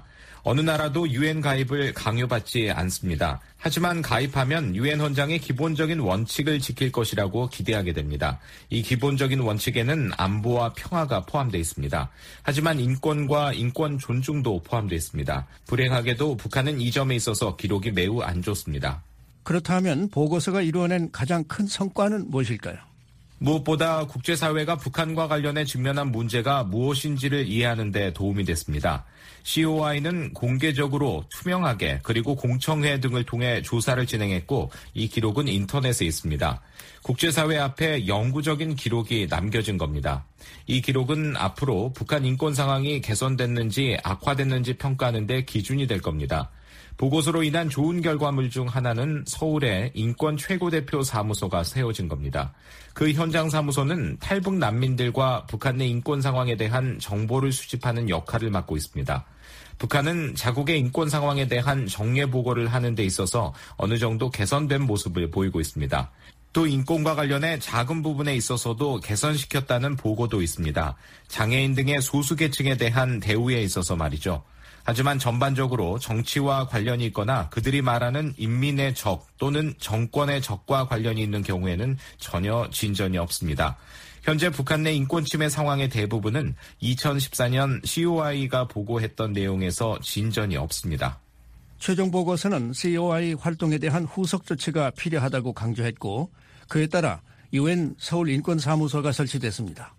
어느 나라도 유엔 가입을 강요받지 않습니다. 하지만 가입하면 유엔 헌장의 기본적인 원칙을 지킬 것이라고 기대하게 됩니다. 이 기본적인 원칙에는 안보와 평화가 포함되어 있습니다. 하지만 인권과 인권 존중도 포함되어 있습니다. 불행하게도 북한은 이 점에 있어서 기록이 매우 안 좋습니다. 그렇다면 보고서가 이루어낸 가장 큰 성과는 무엇일까요? 무엇보다 국제사회가 북한과 관련해 직면한 문제가 무엇인지를 이해하는 데 도움이 됐습니다. COI는 공개적으로 투명하게 그리고 공청회 등을 통해 조사를 진행했고 이 기록은 인터넷에 있습니다. 국제사회 앞에 영구적인 기록이 남겨진 겁니다. 이 기록은 앞으로 북한 인권 상황이 개선됐는지 악화됐는지 평가하는 데 기준이 될 겁니다. 보고서로 인한 좋은 결과물 중 하나는 서울에 인권 최고대표 사무소가 세워진 겁니다. 그 현장 사무소는 탈북 난민들과 북한 내 인권 상황에 대한 정보를 수집하는 역할을 맡고 있습니다. 북한은 자국의 인권 상황에 대한 정례 보고를 하는 데 있어서 어느 정도 개선된 모습을 보이고 있습니다. 또 인권과 관련해 작은 부분에 있어서도 개선시켰다는 보고도 있습니다. 장애인 등의 소수계층에 대한 대우에 있어서 말이죠. 하지만 전반적으로 정치와 관련이 있거나 그들이 말하는 인민의 적 또는 정권의 적과 관련이 있는 경우에는 전혀 진전이 없습니다. 현재 북한 내 인권 침해 상황의 대부분은 2014년 COI가 보고했던 내용에서 진전이 없습니다. 최종 보고서는 COI 활동에 대한 후속 조치가 필요하다고 강조했고 그에 따라 UN 서울인권사무소가 설치됐습니다.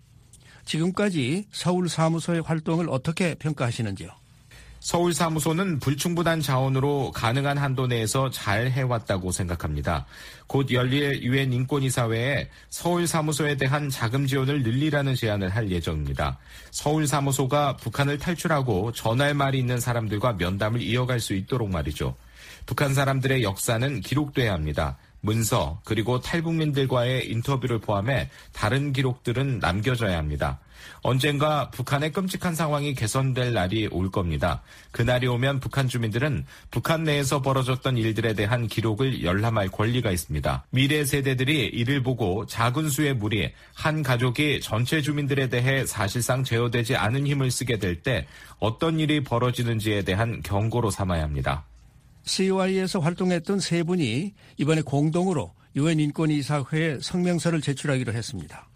지금까지 서울사무소의 활동을 어떻게 평가하시는지요? 서울사무소는 불충분한 자원으로 가능한 한도 내에서 잘 해왔다고 생각합니다. 곧 열릴 유엔 인권이사회에 서울사무소에 대한 자금 지원을 늘리라는 제안을 할 예정입니다. 서울사무소가 북한을 탈출하고 전할 말이 있는 사람들과 면담을 이어갈 수 있도록 말이죠. 북한 사람들의 역사는 기록돼야 합니다. 문서 그리고 탈북민들과의 인터뷰를 포함해 다른 기록들은 남겨져야 합니다. 언젠가 북한의 끔찍한 상황이 개선될 날이 올 겁니다. 그날이 오면 북한 주민들은 북한 내에서 벌어졌던 일들에 대한 기록을 열람할 권리가 있습니다. 미래 세대들이 이를 보고 작은 수의 무리, 한 가족이 전체 주민들에 대해 사실상 제어되지 않은 힘을 쓰게 될 때 어떤 일이 벌어지는지에 대한 경고로 삼아야 합니다. COI에서 활동했던 세 분이 이번에 공동으로 유엔 인권이사회에 성명서를 제출하기로 했습니다.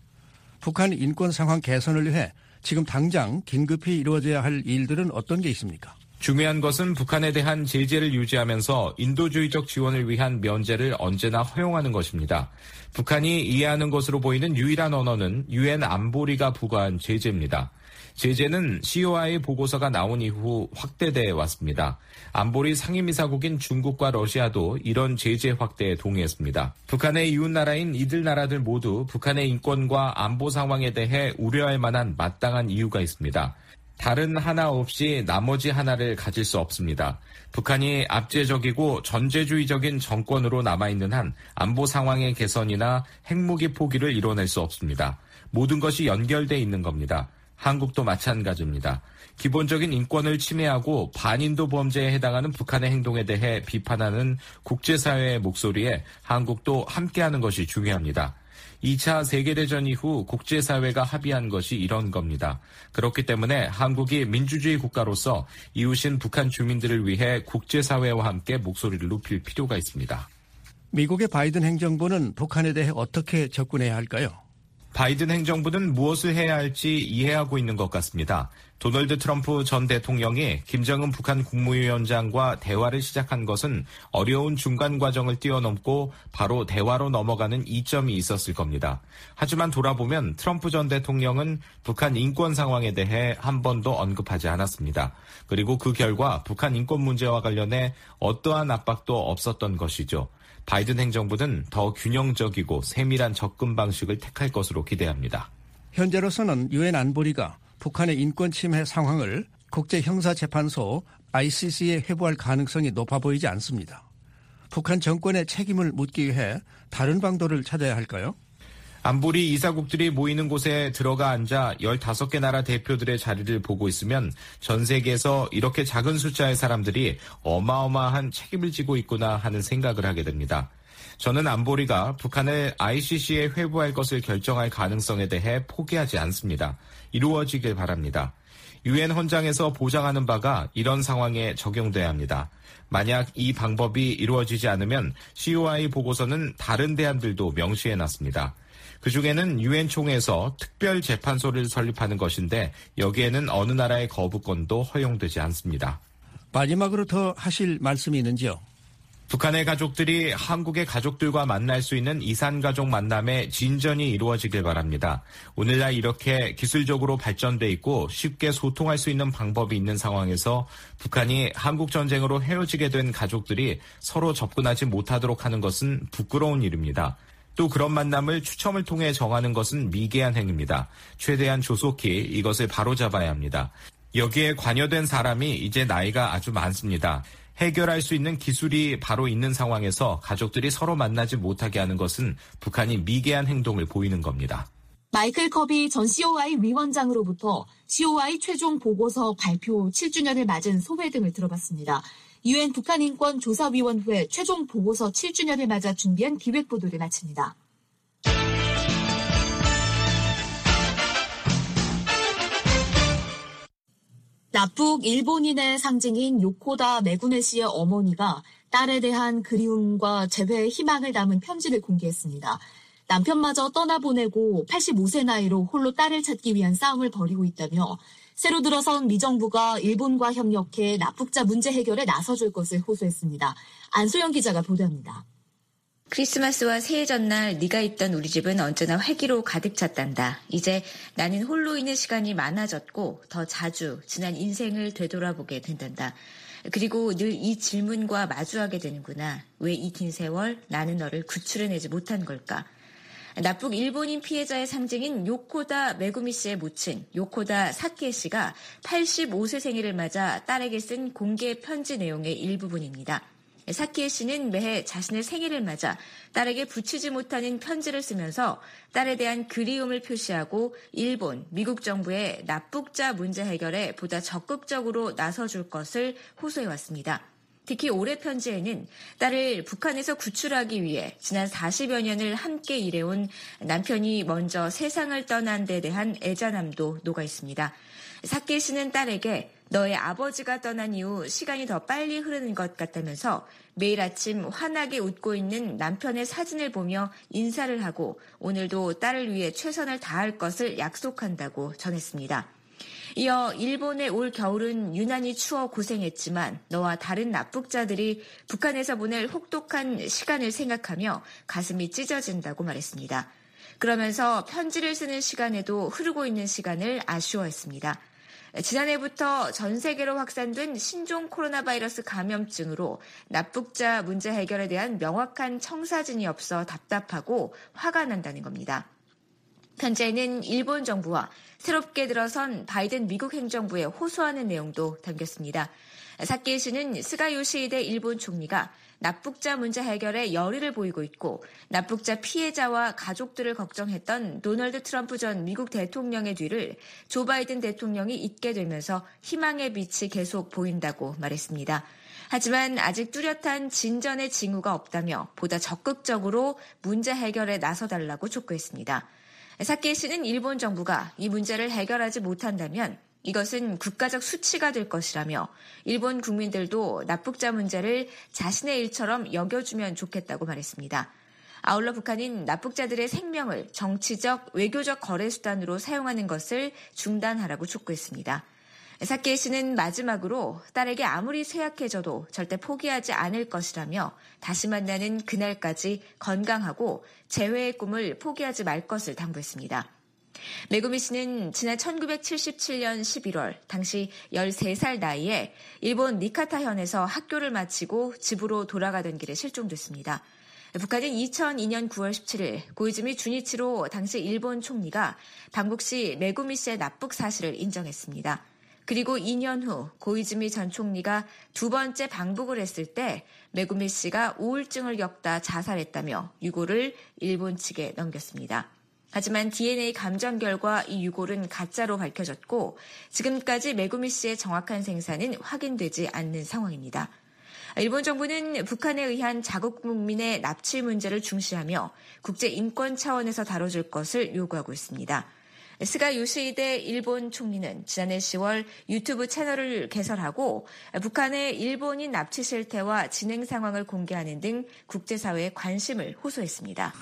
북한 인권 상황 개선을 위해 지금 당장 긴급히 이루어져야 할 일들은 어떤 게 있습니까? 중요한 것은 북한에 대한 제재를 유지하면서 인도주의적 지원을 위한 면제를 언제나 허용하는 것입니다. 북한이 이해하는 것으로 보이는 유일한 언어는 유엔 안보리가 부과한 제재입니다. 제재는 COI 보고서가 나온 이후 확대돼 왔습니다. 안보리 상임이사국인 중국과 러시아도 이런 제재 확대에 동의했습니다. 북한의 이웃나라인 이들 나라들 모두 북한의 인권과 안보 상황에 대해 우려할 만한 마땅한 이유가 있습니다. 다른 하나 없이 나머지 하나를 가질 수 없습니다. 북한이 압제적이고 전제주의적인 정권으로 남아있는 한 안보 상황의 개선이나 핵무기 포기를 이뤄낼 수 없습니다. 모든 것이 연결돼 있는 겁니다. 한국도 마찬가지입니다. 기본적인 인권을 침해하고 반인도 범죄에 해당하는 북한의 행동에 대해 비판하는 국제사회의 목소리에 한국도 함께하는 것이 중요합니다. 2차 세계대전 이후 국제사회가 합의한 것이 이런 겁니다. 그렇기 때문에 한국이 민주주의 국가로서 이웃인 북한 주민들을 위해 국제사회와 함께 목소리를 높일 필요가 있습니다. 미국의 바이든 행정부는 북한에 대해 어떻게 접근해야 할까요? 바이든 행정부는 무엇을 해야 할지 이해하고 있는 것 같습니다. 도널드 트럼프 전 대통령이 김정은 북한 국무위원장과 대화를 시작한 것은 어려운 중간 과정을 뛰어넘고 바로 대화로 넘어가는 이점이 있었을 겁니다. 하지만 돌아보면 트럼프 전 대통령은 북한 인권 상황에 대해 한 번도 언급하지 않았습니다. 그리고 그 결과 북한 인권 문제와 관련해 어떠한 압박도 없었던 것이죠. 바이든 행정부는 더 균형적이고 세밀한 접근 방식을 택할 것으로 기대합니다. 현재로서는 유엔 안보리가 북한의 인권 침해 상황을 국제형사재판소 ICC에 회부할 가능성이 높아 보이지 않습니다. 북한 정권의 책임을 묻기 위해 다른 방도를 찾아야 할까요? 안보리 이사국들이 모이는 곳에 들어가 앉아 15개 나라 대표들의 자리를 보고 있으면 전 세계에서 이렇게 작은 숫자의 사람들이 어마어마한 책임을 지고 있구나 하는 생각을 하게 됩니다. 저는 안보리가 북한을 ICC에 회부할 것을 결정할 가능성에 대해 포기하지 않습니다. 이루어지길 바랍니다. 유엔 헌장에서 보장하는 바가 이런 상황에 적용돼야 합니다. 만약 이 방법이 이루어지지 않으면 COI 보고서는 다른 대안들도 명시해놨습니다. 그중에는 유엔 총회에서 특별 재판소를 설립하는 것인데 여기에는 어느 나라의 거부권도 허용되지 않습니다. 마지막으로 더 하실 말씀이 있는지요? 북한의 가족들이 한국의 가족들과 만날 수 있는 이산가족 만남에 진전이 이루어지길 바랍니다. 오늘날 이렇게 기술적으로 발전돼 있고 쉽게 소통할 수 있는 방법이 있는 상황에서 북한이 한국 전쟁으로 헤어지게 된 가족들이 서로 접근하지 못하도록 하는 것은 부끄러운 일입니다. 또 그런 만남을 추첨을 통해 정하는 것은 미개한 행위입니다. 최대한 조속히 이것을 바로잡아야 합니다. 여기에 관여된 사람이 이제 나이가 아주 많습니다. 해결할 수 있는 기술이 바로 있는 상황에서 가족들이 서로 만나지 못하게 하는 것은 북한이 미개한 행동을 보이는 겁니다. 마이클 커비 전 COI 위원장으로부터 COI 최종 보고서 발표 7주년을 맞은 소회 등을 들어봤습니다. 유엔 북한인권조사위원회 최종 보고서 7주년을 맞아 준비한 기획보도를 마칩니다. 납북 일본인의 상징인 요코다 메구메 씨의 어머니가 딸에 대한 그리움과 재회의 희망을 담은 편지를 공개했습니다. 남편마저 떠나보내고 85세 나이로 홀로 딸을 찾기 위한 싸움을 벌이고 있다며 새로 들어선 미정부가 일본과 협력해 납북자 문제 해결에 나서줄 것을 호소했습니다. 안소영 기자가 보도합니다. 크리스마스와 새해 전날 네가 있던 우리 집은 언제나 회기로 가득 찼단다. 이제 나는 홀로 있는 시간이 많아졌고 더 자주 지난 인생을 되돌아보게 된단다. 그리고 늘 이 질문과 마주하게 되는구나. 왜 이 긴 세월 나는 너를 구출해내지 못한 걸까? 납북 일본인 피해자의 상징인 요코다 메구미 씨의 모친 요코다 사케 씨가 85세 생일을 맞아 딸에게 쓴 공개 편지 내용의 일부분입니다. 사키에 씨는 매해 자신의 생일을 맞아 딸에게 붙이지 못하는 편지를 쓰면서 딸에 대한 그리움을 표시하고 일본, 미국 정부의 납북자 문제 해결에 보다 적극적으로 나서줄 것을 호소해왔습니다. 특히 올해 편지에는 딸을 북한에서 구출하기 위해 지난 40여 년을 함께 일해온 남편이 먼저 세상을 떠난 데 대한 애잔함도 녹아 있습니다. 사키 씨는 딸에게 너의 아버지가 떠난 이후 시간이 더 빨리 흐르는 것 같다면서 매일 아침 환하게 웃고 있는 남편의 사진을 보며 인사를 하고 오늘도 딸을 위해 최선을 다할 것을 약속한다고 전했습니다. 이어 일본의 올 겨울은 유난히 추워 고생했지만 너와 다른 납북자들이 북한에서 보낼 혹독한 시간을 생각하며 가슴이 찢어진다고 말했습니다. 그러면서 편지를 쓰는 시간에도 흐르고 있는 시간을 아쉬워했습니다. 지난해부터 전 세계로 확산된 신종 코로나 바이러스 감염증으로 납북자 문제 해결에 대한 명확한 청사진이 없어 답답하고 화가 난다는 겁니다. 편지에는 일본 정부와 새롭게 들어선 바이든 미국 행정부에 호소하는 내용도 담겼습니다. 사키 씨는 스가 요시히데 일본 총리가 납북자 문제 해결에 열의를 보이고 있고 납북자 피해자와 가족들을 걱정했던 도널드 트럼프 전 미국 대통령의 뒤를 조 바이든 대통령이 잇게 되면서 희망의 빛이 계속 보인다고 말했습니다. 하지만 아직 뚜렷한 진전의 징후가 없다며 보다 적극적으로 문제 해결에 나서달라고 촉구했습니다. 사키 씨는 일본 정부가 이 문제를 해결하지 못한다면 이것은 국가적 수치가 될 것이라며 일본 국민들도 납북자 문제를 자신의 일처럼 여겨주면 좋겠다고 말했습니다. 아울러 북한인 납북자들의 생명을 정치적, 외교적 거래수단으로 사용하는 것을 중단하라고 촉구했습니다. 사키 씨는 마지막으로 딸에게 아무리 쇠약해져도 절대 포기하지 않을 것이라며 다시 만나는 그날까지 건강하고 재회의 꿈을 포기하지 말 것을 당부했습니다. 메구미 씨는 지난 1977년 11월 당시 13살 나이에 일본 니카타현에서 학교를 마치고 집으로 돌아가던 길에 실종됐습니다. 북한은 2002년 9월 17일 고이즈미 주니치로 당시 일본 총리가 방북 시 메구미 씨의 납북 사실을 인정했습니다. 그리고 2년 후 고이즈미 전 총리가 두 번째 방북을 했을 때 메구미 씨가 우울증을 겪다 자살했다며 유고를 일본 측에 넘겼습니다. 하지만 DNA 감정 결과 이 유골은 가짜로 밝혀졌고 지금까지 메구미 씨의 정확한 생사는 확인되지 않는 상황입니다. 일본 정부는 북한에 의한 자국 국민의 납치 문제를 중시하며 국제 인권 차원에서 다뤄줄 것을 요구하고 있습니다. 스가 요시히데 일본 총리는 지난해 10월 유튜브 채널을 개설하고 북한의 일본인 납치 실태와 진행 상황을 공개하는 등 국제사회의 관심을 호소했습니다.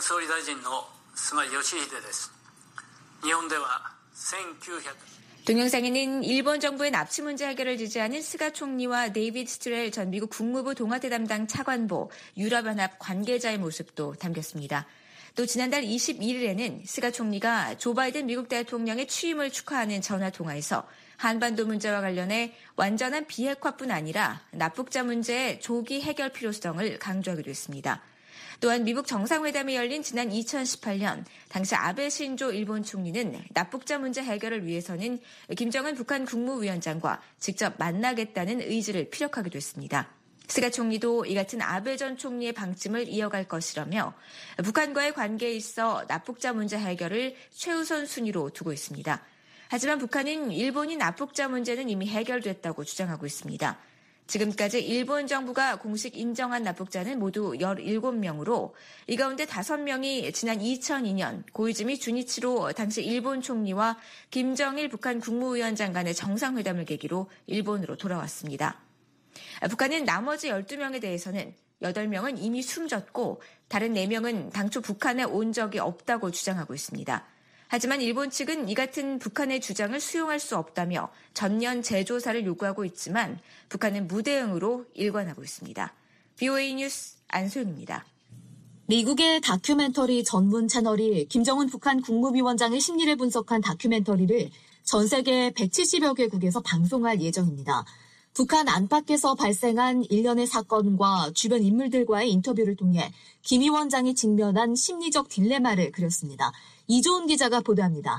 동영상에는 일본 정부의 납치 문제 해결을 지지하는 스가 총리와 데이비드 스트렐 전 미국 국무부 동아대 담당 차관보, 유럽연합 관계자의 모습도 담겼습니다. 또 지난달 21일에는 스가 총리가 조 바이든 미국 대통령의 취임을 축하하는 전화통화에서 한반도 문제와 관련해 완전한 비핵화뿐 아니라 납북자 문제의 조기 해결 필요성을 강조하기도 했습니다. 또한 미국 정상회담이 열린 지난 2018년 당시 아베 신조 일본 총리는 납북자 문제 해결을 위해서는 김정은 북한 국무위원장과 직접 만나겠다는 의지를 피력하기도 했습니다. 스가 총리도 이 같은 아베 전 총리의 방침을 이어갈 것이라며 북한과의 관계에 있어 납북자 문제 해결을 최우선 순위로 두고 있습니다. 하지만 북한은 일본인 납북자 문제는 이미 해결됐다고 주장하고 있습니다. 지금까지 일본 정부가 공식 인정한 납북자는 모두 17명으로 이 가운데 5명이 지난 2002년 고이즈미 주니치로 당시 일본 총리와 김정일 북한 국무위원장 간의 정상회담을 계기로 일본으로 돌아왔습니다. 북한은 나머지 12명에 대해서는 8명은 이미 숨졌고 다른 4명은 당초 북한에 온 적이 없다고 주장하고 있습니다. 하지만 일본 측은 이 같은 북한의 주장을 수용할 수 없다며 전면 재조사를 요구하고 있지만 북한은 무대응으로 일관하고 있습니다. BOA 뉴스 안소영입니다. 미국의 다큐멘터리 전문 채널이 김정은 북한 국무위원장의 심리를 분석한 다큐멘터리를 전 세계 170여 개국에서 방송할 예정입니다. 북한 안팎에서 발생한 일련의 사건과 주변 인물들과의 인터뷰를 통해 김 위원장이 직면한 심리적 딜레마를 그렸습니다. 이조은 기자가 보도합니다.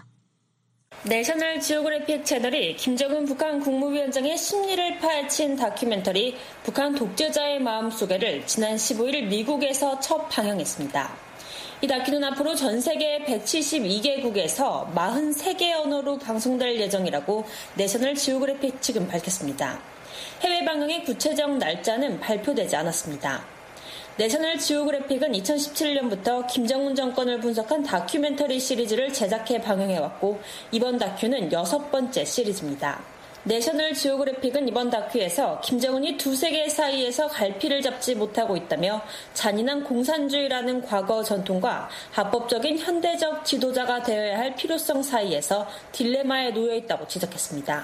내셔널 지오그래픽 채널이 김정은 북한 국무위원장의 심리를 파헤친 다큐멘터리 북한 독재자의 마음속에를 지난 15일 미국에서 첫 방영했습니다. 이 다큐는 앞으로 전 세계 172개국에서 43개 언어로 방송될 예정이라고 내셔널 지오그래픽 측은 밝혔습니다. 해외 방영의 구체적 날짜는 발표되지 않았습니다. 내셔널 지오그래픽은 2017년부터 김정은 정권을 분석한 다큐멘터리 시리즈를 제작해 방영해왔고 이번 다큐는 6번째 시리즈입니다. 내셔널 지오그래픽은 이번 다큐에서 김정은이 두 세계 사이에서 갈피를 잡지 못하고 있다며 잔인한 공산주의라는 과거 전통과 합법적인 현대적 지도자가 되어야 할 필요성 사이에서 딜레마에 놓여 있다고 지적했습니다.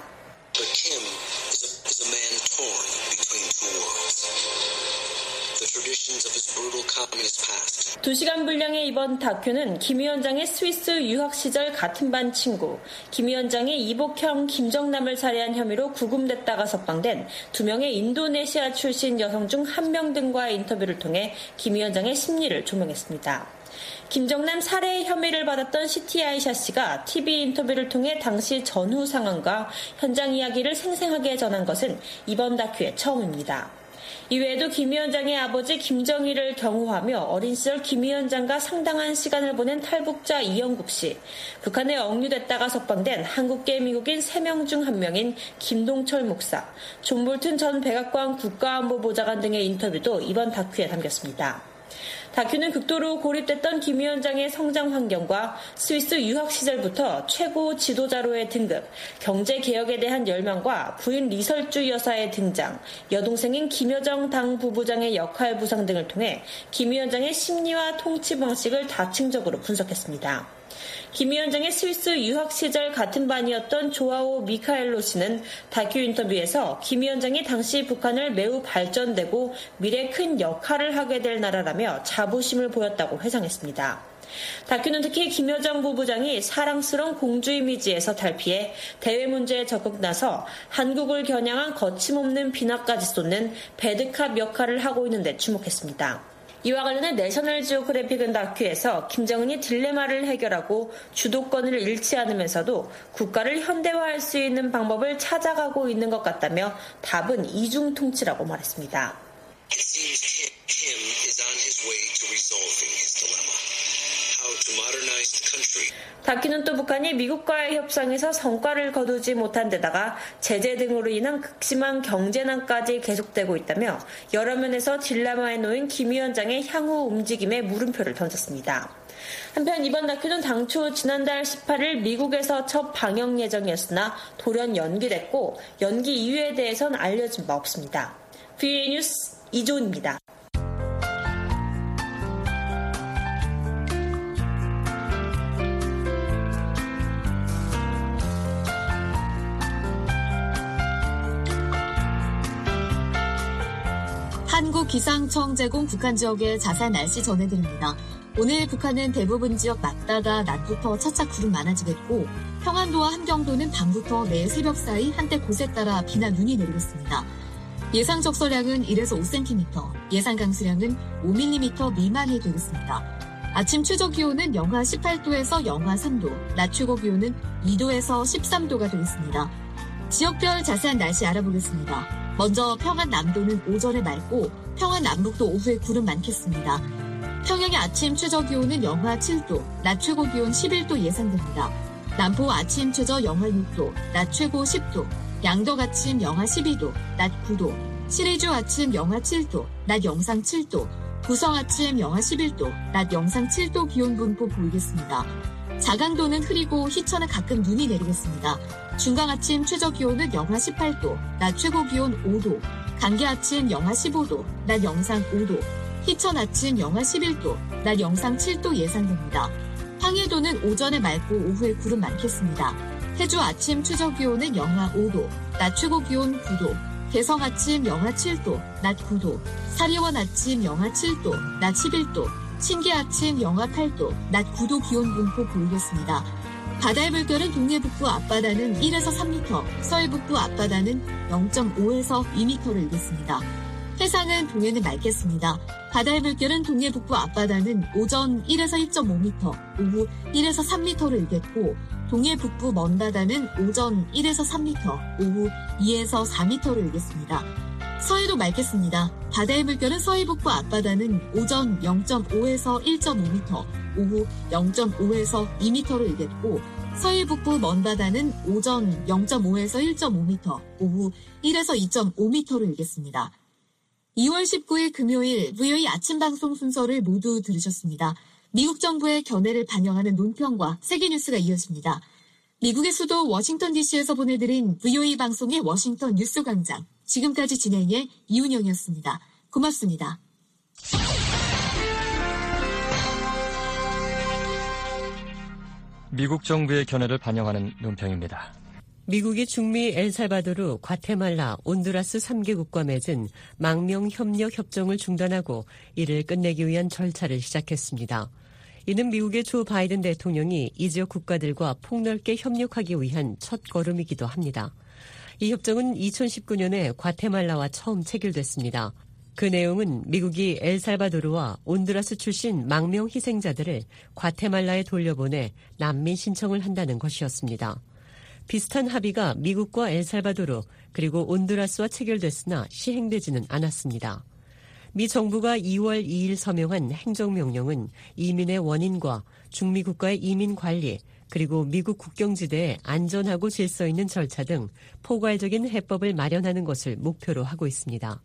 두 시간 분량의 이번 다큐는 김 위원장의 스위스 유학 시절 같은 반 친구, 김 위원장의 이복형 김정남을 살해한 혐의로 구금됐다가 석방된 2명의 인도네시아 출신 여성 중 1명 등과의 인터뷰를 통해 김 위원장의 심리를 조명했습니다. 김정남 살해 혐의를 받았던 시티 아이샤 씨가 TV 인터뷰를 통해 당시 전후 상황과 현장 이야기를 생생하게 전한 것은 이번 다큐의 처음입니다. 이외에도 김 위원장의 아버지 김정일을 경호하며 어린 시절 김 위원장과 상당한 시간을 보낸 탈북자 이영국 씨, 북한에 억류됐다가 석방된 한국계 미국인 3명 중 1명인 김동철 목사, 존 볼튼 전 백악관 국가안보보좌관 등의 인터뷰도 이번 다큐에 담겼습니다. 다큐는 극도로 고립됐던 김 위원장의 성장 환경과 스위스 유학 시절부터 최고 지도자로의 등극, 경제개혁에 대한 열망과 부인 리설주 여사의 등장, 여동생인 김여정 당 부부장의 역할 부상 등을 통해 김 위원장의 심리와 통치 방식을 다층적으로 분석했습니다. 김 위원장의 스위스 유학 시절 같은 반이었던 조아오 미카엘로 씨는 다큐 인터뷰에서 김 위원장이 당시 북한을 매우 발전되고 미래에 큰 역할을 하게 될 나라라며 자부심을 보였다고 회상했습니다. 다큐는 특히 김여정 부부장이 사랑스러운 공주 이미지에서 탈피해 대외 문제에 적극 나서 한국을 겨냥한 거침없는 비난까지 쏟는 배드캅 역할을 하고 있는 데 주목했습니다. 이와 관련해 내셔널 지오그래픽은 다큐에서 김정은이 딜레마를 해결하고 주도권을 잃지 않으면서도 국가를 현대화할 수 있는 방법을 찾아가고 있는 것 같다며 답은 이중 통치라고 다큐는 또 북한이 미국과의 협상에서 성과를 거두지 못한 데다가 제재 등으로 인한 극심한 경제난까지 계속되고 있다며 여러 면에서 딜레마에 놓인 김 위원장의 향후 움직임에 물음표를 던졌습니다. 한편 이번 다큐는 당초 지난달 18일 미국에서 첫 방영 예정이었으나 돌연 연기됐고 연기 이유에 대해선 알려진 바 없습니다. VOA 뉴스 이조은입니다. 한국기상청 제공 북한 지역의 자세한 날씨 전해드립니다. 오늘 북한은 대부분 지역 낮다가 낮부터 차차 구름 많아지겠고 평안도와 함경도는 밤부터 내일 새벽 사이 한때 곳에 따라 비나 눈이 내리겠습니다. 예상 적설량은 1에서 5cm, 예상 강수량은 5mm 미만이 되겠습니다. 아침 최저 기온은 영하 18도에서 영하 3도, 낮 최고 기온은 2도에서 13도가 되겠습니다. 지역별 자세한 날씨 알아보겠습니다. 먼저 평안 남도는 오전에 맑고 평안 남북도 오후에 구름 많겠습니다. 평양의 아침 최저 기온은 영하 7도, 낮 최고 기온 11도 예상됩니다. 남포 아침 최저 영하 6도, 낮 최고 10도, 양덕 아침 영하 12도, 낮 9도, 신의주 아침 영하 7도, 낮 영상 7도, 구성 아침 영하 11도, 낮 영상 7도 기온 분포 보이겠습니다. 자강도는 흐리고 희천은 가끔 눈이 내리겠습니다. 중강 아침 최저 기온은 영하 18도, 낮 최고 기온 5도, 간계 아침 영하 15도, 낮 영상 5도, 희천 아침 영하 11도, 낮 영상 7도 예상됩니다. 황해도는 오전에 맑고 오후에 구름 많겠습니다. 해주 아침 최저 기온은 영하 5도, 낮 최고 기온 9도, 개성 아침 영하 7도, 낮 9도, 사리원 아침 영하 7도, 낮 11도, 신계 아침 영하 8도, 낮 9도 기온 분포 보이겠습니다. 바다의 물결은 동해 북부 앞바다는 1에서 3m, 서해 북부 앞바다는 0.5에서 2m로 일겠습니다. 해상은 동해는 맑겠습니다. 바다의 물결은 동해 북부 앞바다는 오전 1에서 1.5m, 오후 1에서 3m로 일겠고 동해 북부 먼바다는 오전 1에서 3m, 오후 2에서 4m로 일겠습니다. 서해도 맑겠습니다. 바다의 물결은 서해 북부 앞바다는 오전 0.5에서 1.5m, 오후 0.5에서 2m로 일겠고 서해 북부 먼바다는 오전 0.5에서 1.5m, 오후 1에서 2.5m로 일겠습니다. 2월 19일 금요일 VOA 아침 방송 순서를 모두 들으셨습니다. 미국 정부의 견해를 반영하는 논평과 세계뉴스가 이어집니다. 미국의 수도 워싱턴 DC에서 보내드린 VOA 방송의 워싱턴 뉴스 광장. 지금까지 진행의 이운영이었습니다. 고맙습니다. 미국 정부의 견해를 반영하는 논평입니다. 미국이 중미 엘살바도르, 과테말라, 온두라스 3개국과 맺은 망명협력협정을 중단하고 이를 끝내기 위한 절차를 시작했습니다. 이는 미국의 조 바이든 대통령이 이 지역 국가들과 폭넓게 협력하기 위한 첫 걸음이기도 합니다. 이 협정은 2019년에 과테말라와 처음 체결됐습니다. 그 내용은 미국이 엘살바도르와 온두라스 출신 망명 희생자들을 과테말라에 돌려보내 난민 신청을 한다는 것이었습니다. 비슷한 합의가 미국과 엘살바도르 그리고 온두라스와 체결됐으나 시행되지는 않았습니다. 미 정부가 2월 2일 서명한 행정명령은 이민의 원인과 중미 국가의 이민 관리 그리고 미국 국경지대의 안전하고 질서 있는 절차 등 포괄적인 해법을 마련하는 것을 목표로 하고 있습니다.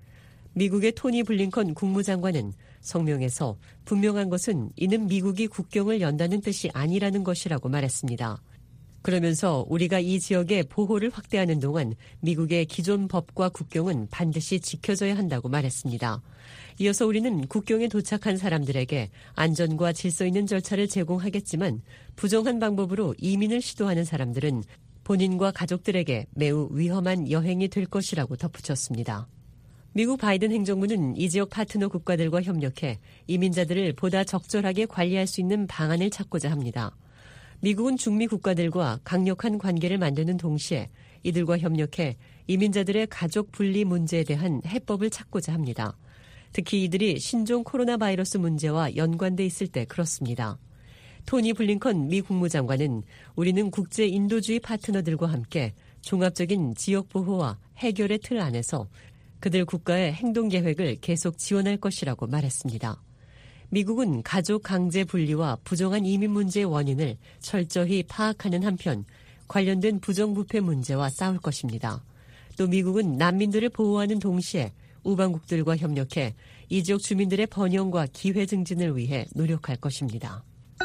미국의 토니 블링컨 국무장관은 성명에서 분명한 것은 이는 미국이 국경을 연다는 뜻이 아니라는 것이라고 말했습니다. 그러면서 우리가 이 지역의 보호를 확대하는 동안 미국의 기존 법과 국경은 반드시 지켜져야 한다고 말했습니다. 이어서 우리는 국경에 도착한 사람들에게 안전과 질서 있는 절차를 제공하겠지만 부정한 방법으로 이민을 시도하는 사람들은 본인과 가족들에게 매우 위험한 여행이 될 것이라고 덧붙였습니다. 미국 바이든 행정부는 이 지역 파트너 국가들과 협력해 이민자들을 보다 적절하게 관리할 수 있는 방안을 찾고자 합니다. 미국은 중미 국가들과 강력한 관계를 만드는 동시에 이들과 협력해 이민자들의 가족 분리 문제에 대한 해법을 찾고자 합니다. 특히 이들이 신종 코로나 바이러스 문제와 연관돼 있을 때 그렇습니다. 토니 블링컨 미 국무장관은 우리는 국제 인도주의 파트너들과 함께 종합적인 지역 보호와 해결의 틀 안에서 그들 국가의 행동 계획을 계속 지원할 것이라고 말했습니다. 미국은 가족 강제 분리와 부정한 이민 문제의 원인을 철저히 파악하는 한편 관련된 부정부패 문제와 싸울 것입니다. 또 미국은 난민들을 보호하는 동시에 우방국들과 협력해 이 지역 주민들의 번영과 기회 증진을 위해 노력할 것입니다.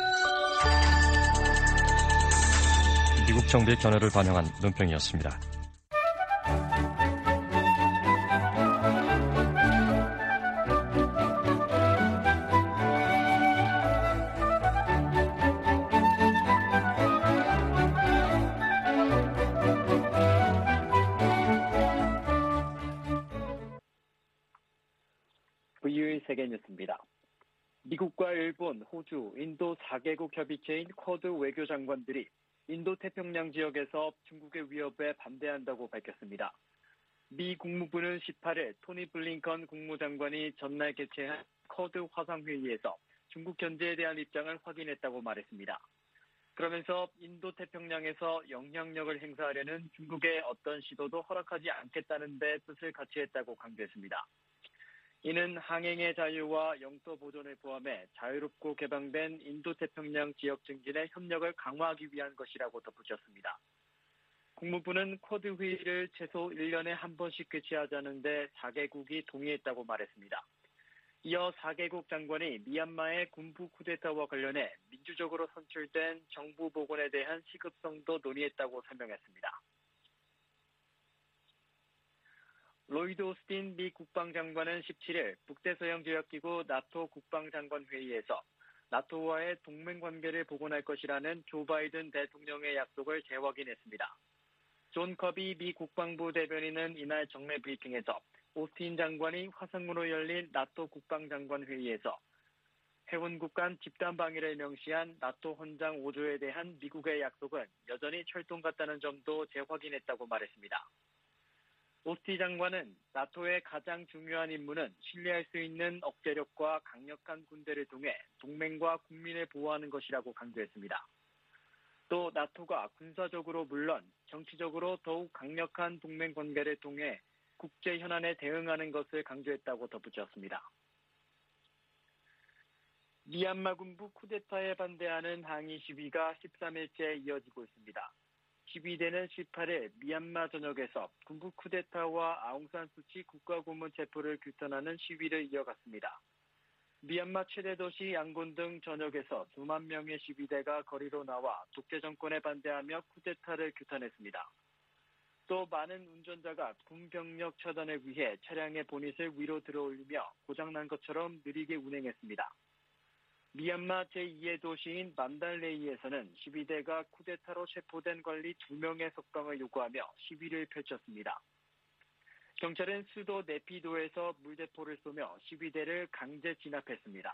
미국 정부의 견해를 반영한 논평이었습니다. VOA 세계뉴스입니다. 미국과 일본, 호주, 인도 4개국 협의체인 쿼드 외교장관들이 인도태평양 지역에서 중국의 위협에 반대한다고 밝혔습니다. 미 국무부는 18일 토니 블링컨 국무장관이 전날 개최한 쿼드 화상회의에서 중국 견제에 대한 입장을 확인했다고 말했습니다. 그러면서 인도태평양에서 영향력을 행사하려는 중국의 어떤 시도도 허락하지 않겠다는 데 뜻을 같이 했다고 강조했습니다. 이는 항행의 자유와 영토 보존을 포함해 자유롭고 개방된 인도태평양 지역 증진의 협력을 강화하기 위한 것이라고 덧붙였습니다. 국무부는 쿼드 회의를 최소 1년에 한 번씩 개최하자는데 4개국이 동의했다고 말했습니다. 이어 4개국 장관이 미얀마의 군부 쿠데타와 관련해 민주적으로 선출된 정부 복원에 대한 시급성도 논의했다고 설명했습니다. 로이드 오스틴 미 국방장관은 17일 북대서양조약기구 나토 국방장관회의에서 나토와의 동맹관계를 복원할 것이라는 조 바이든 대통령의 약속을 재확인했습니다. 존 커비 미 국방부 대변인은 이날 정례 브리핑에서 오스틴 장관이 화상으로 열린 나토 국방장관회의에서 회원국 간 집단 방위를 명시한 나토 헌장 5조에 대한 미국의 약속은 여전히 철통 같다는 점도 재확인했다고 말했습니다. 오스틴 장관은 나토의 가장 중요한 임무는 신뢰할 수 있는 억제력과 강력한 군대를 통해 동맹과 국민을 보호하는 것이라고 강조했습니다. 또 나토가 군사적으로 물론 정치적으로 더욱 강력한 동맹 관계를 통해 국제 현안에 대응하는 것을 강조했다고 덧붙였습니다. 미얀마 군부 쿠데타에 반대하는 항의 시위가 13일째 이어지고 있습니다. 시위대는 18일 미얀마 전역에서 군부 쿠데타와 아웅산 수치 국가고문 체포를 규탄하는 시위를 이어갔습니다. 미얀마 최대 도시 양곤 등 전역에서 수만 명의 시위대가 거리로 나와 독재 정권에 반대하며 쿠데타를 규탄했습니다. 또 많은 운전자가 군 병력 처단을 위해 차량의 보닛을 위로 들어올리며 고장난 것처럼 느리게 운행했습니다. 미얀마 제2의 도시인 만달레이에서는 시위대가 쿠데타로 체포된 관리 2명의 석방을 요구하며 시위를 펼쳤습니다. 경찰은 수도 네피도에서 물대포를 쏘며 시위대를 강제 진압했습니다.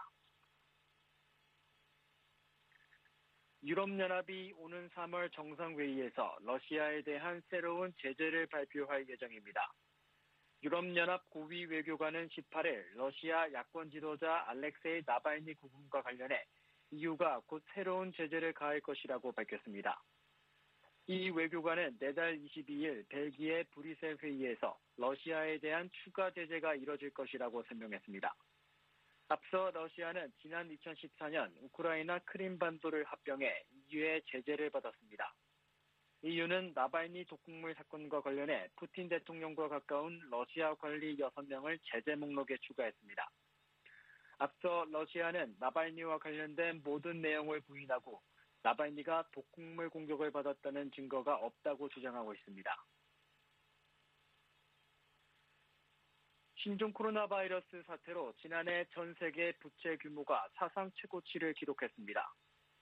유럽연합이 오는 3월 정상회의에서 러시아에 대한 새로운 제재를 발표할 예정입니다. 유럽연합 고위 외교관은 18일 러시아 야권 지도자 알렉세이 나발니 구금과 관련해 EU가 곧 새로운 제재를 가할 것이라고 밝혔습니다. 이 외교관은 내달 22일 벨기에 브뤼셀 회의에서 러시아에 대한 추가 제재가 이뤄질 것이라고 설명했습니다. 앞서 러시아는 지난 2014년 우크라이나 크림반도를 합병해 EU의 제재를 받았습니다. EU는 나발니 독극물 사건과 관련해 푸틴 대통령과 가까운 러시아 관리 6명을 제재 목록에 추가했습니다. 앞서 러시아는 나발니와 관련된 모든 내용을 부인하고 나발니가 독극물 공격을 받았다는 증거가 없다고 주장하고 있습니다. 신종 코로나 바이러스 사태로 지난해 전 세계 부채 규모가 사상 최고치를 기록했습니다.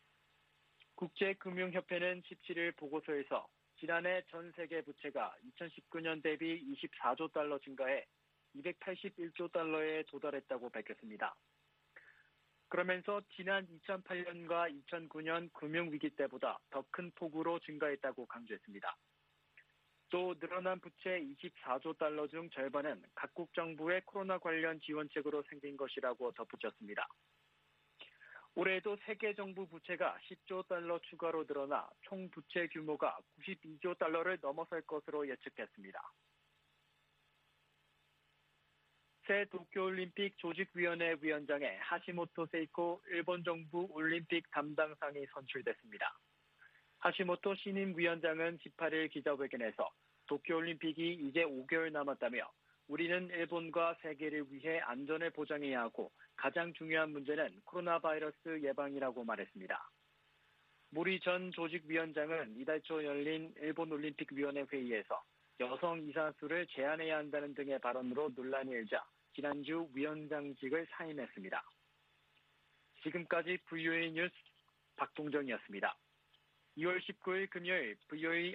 국제금융협회는 17일 보고서에서 지난해 전 세계 부채가 2019년 대비 24조 달러 증가해 281조 달러에 도달했다고 밝혔습니다. 그러면서 지난 2008년과 2009년 금융위기 때보다 더 큰 폭으로 증가했다고 강조했습니다. 또 늘어난 부채 24조 달러 중 절반은 각국 정부의 코로나 관련 지원책으로 생긴 것이라고 덧붙였습니다. 올해에도 세계 정부 부채가 10조 달러 추가로 늘어나 총 부채 규모가 92조 달러를 넘어설 것으로 예측했습니다. 새 도쿄올림픽 조직위원회 위원장에 하시모토 세이코 일본 정부 올림픽 담당상이 선출됐습니다. 하시모토 신임 위원장은 18일 기자회견에서 도쿄올림픽이 이제 5개월 남았다며 우리는 일본과 세계를 위해 안전을 보장해야 하고 가장 중요한 문제는 코로나 바이러스 예방이라고 말했습니다. 모리 전 조직위원장은 이달 초 열린 일본 올림픽위원회 회의에서 여성 이사수를 제한해야 한다는 등의 발언으로 논란이 일자 지난주 위원장직을 사임했습니다. 지금까지 VOA 뉴스 박동정이었습니다. 2월 19일 금요일 VOA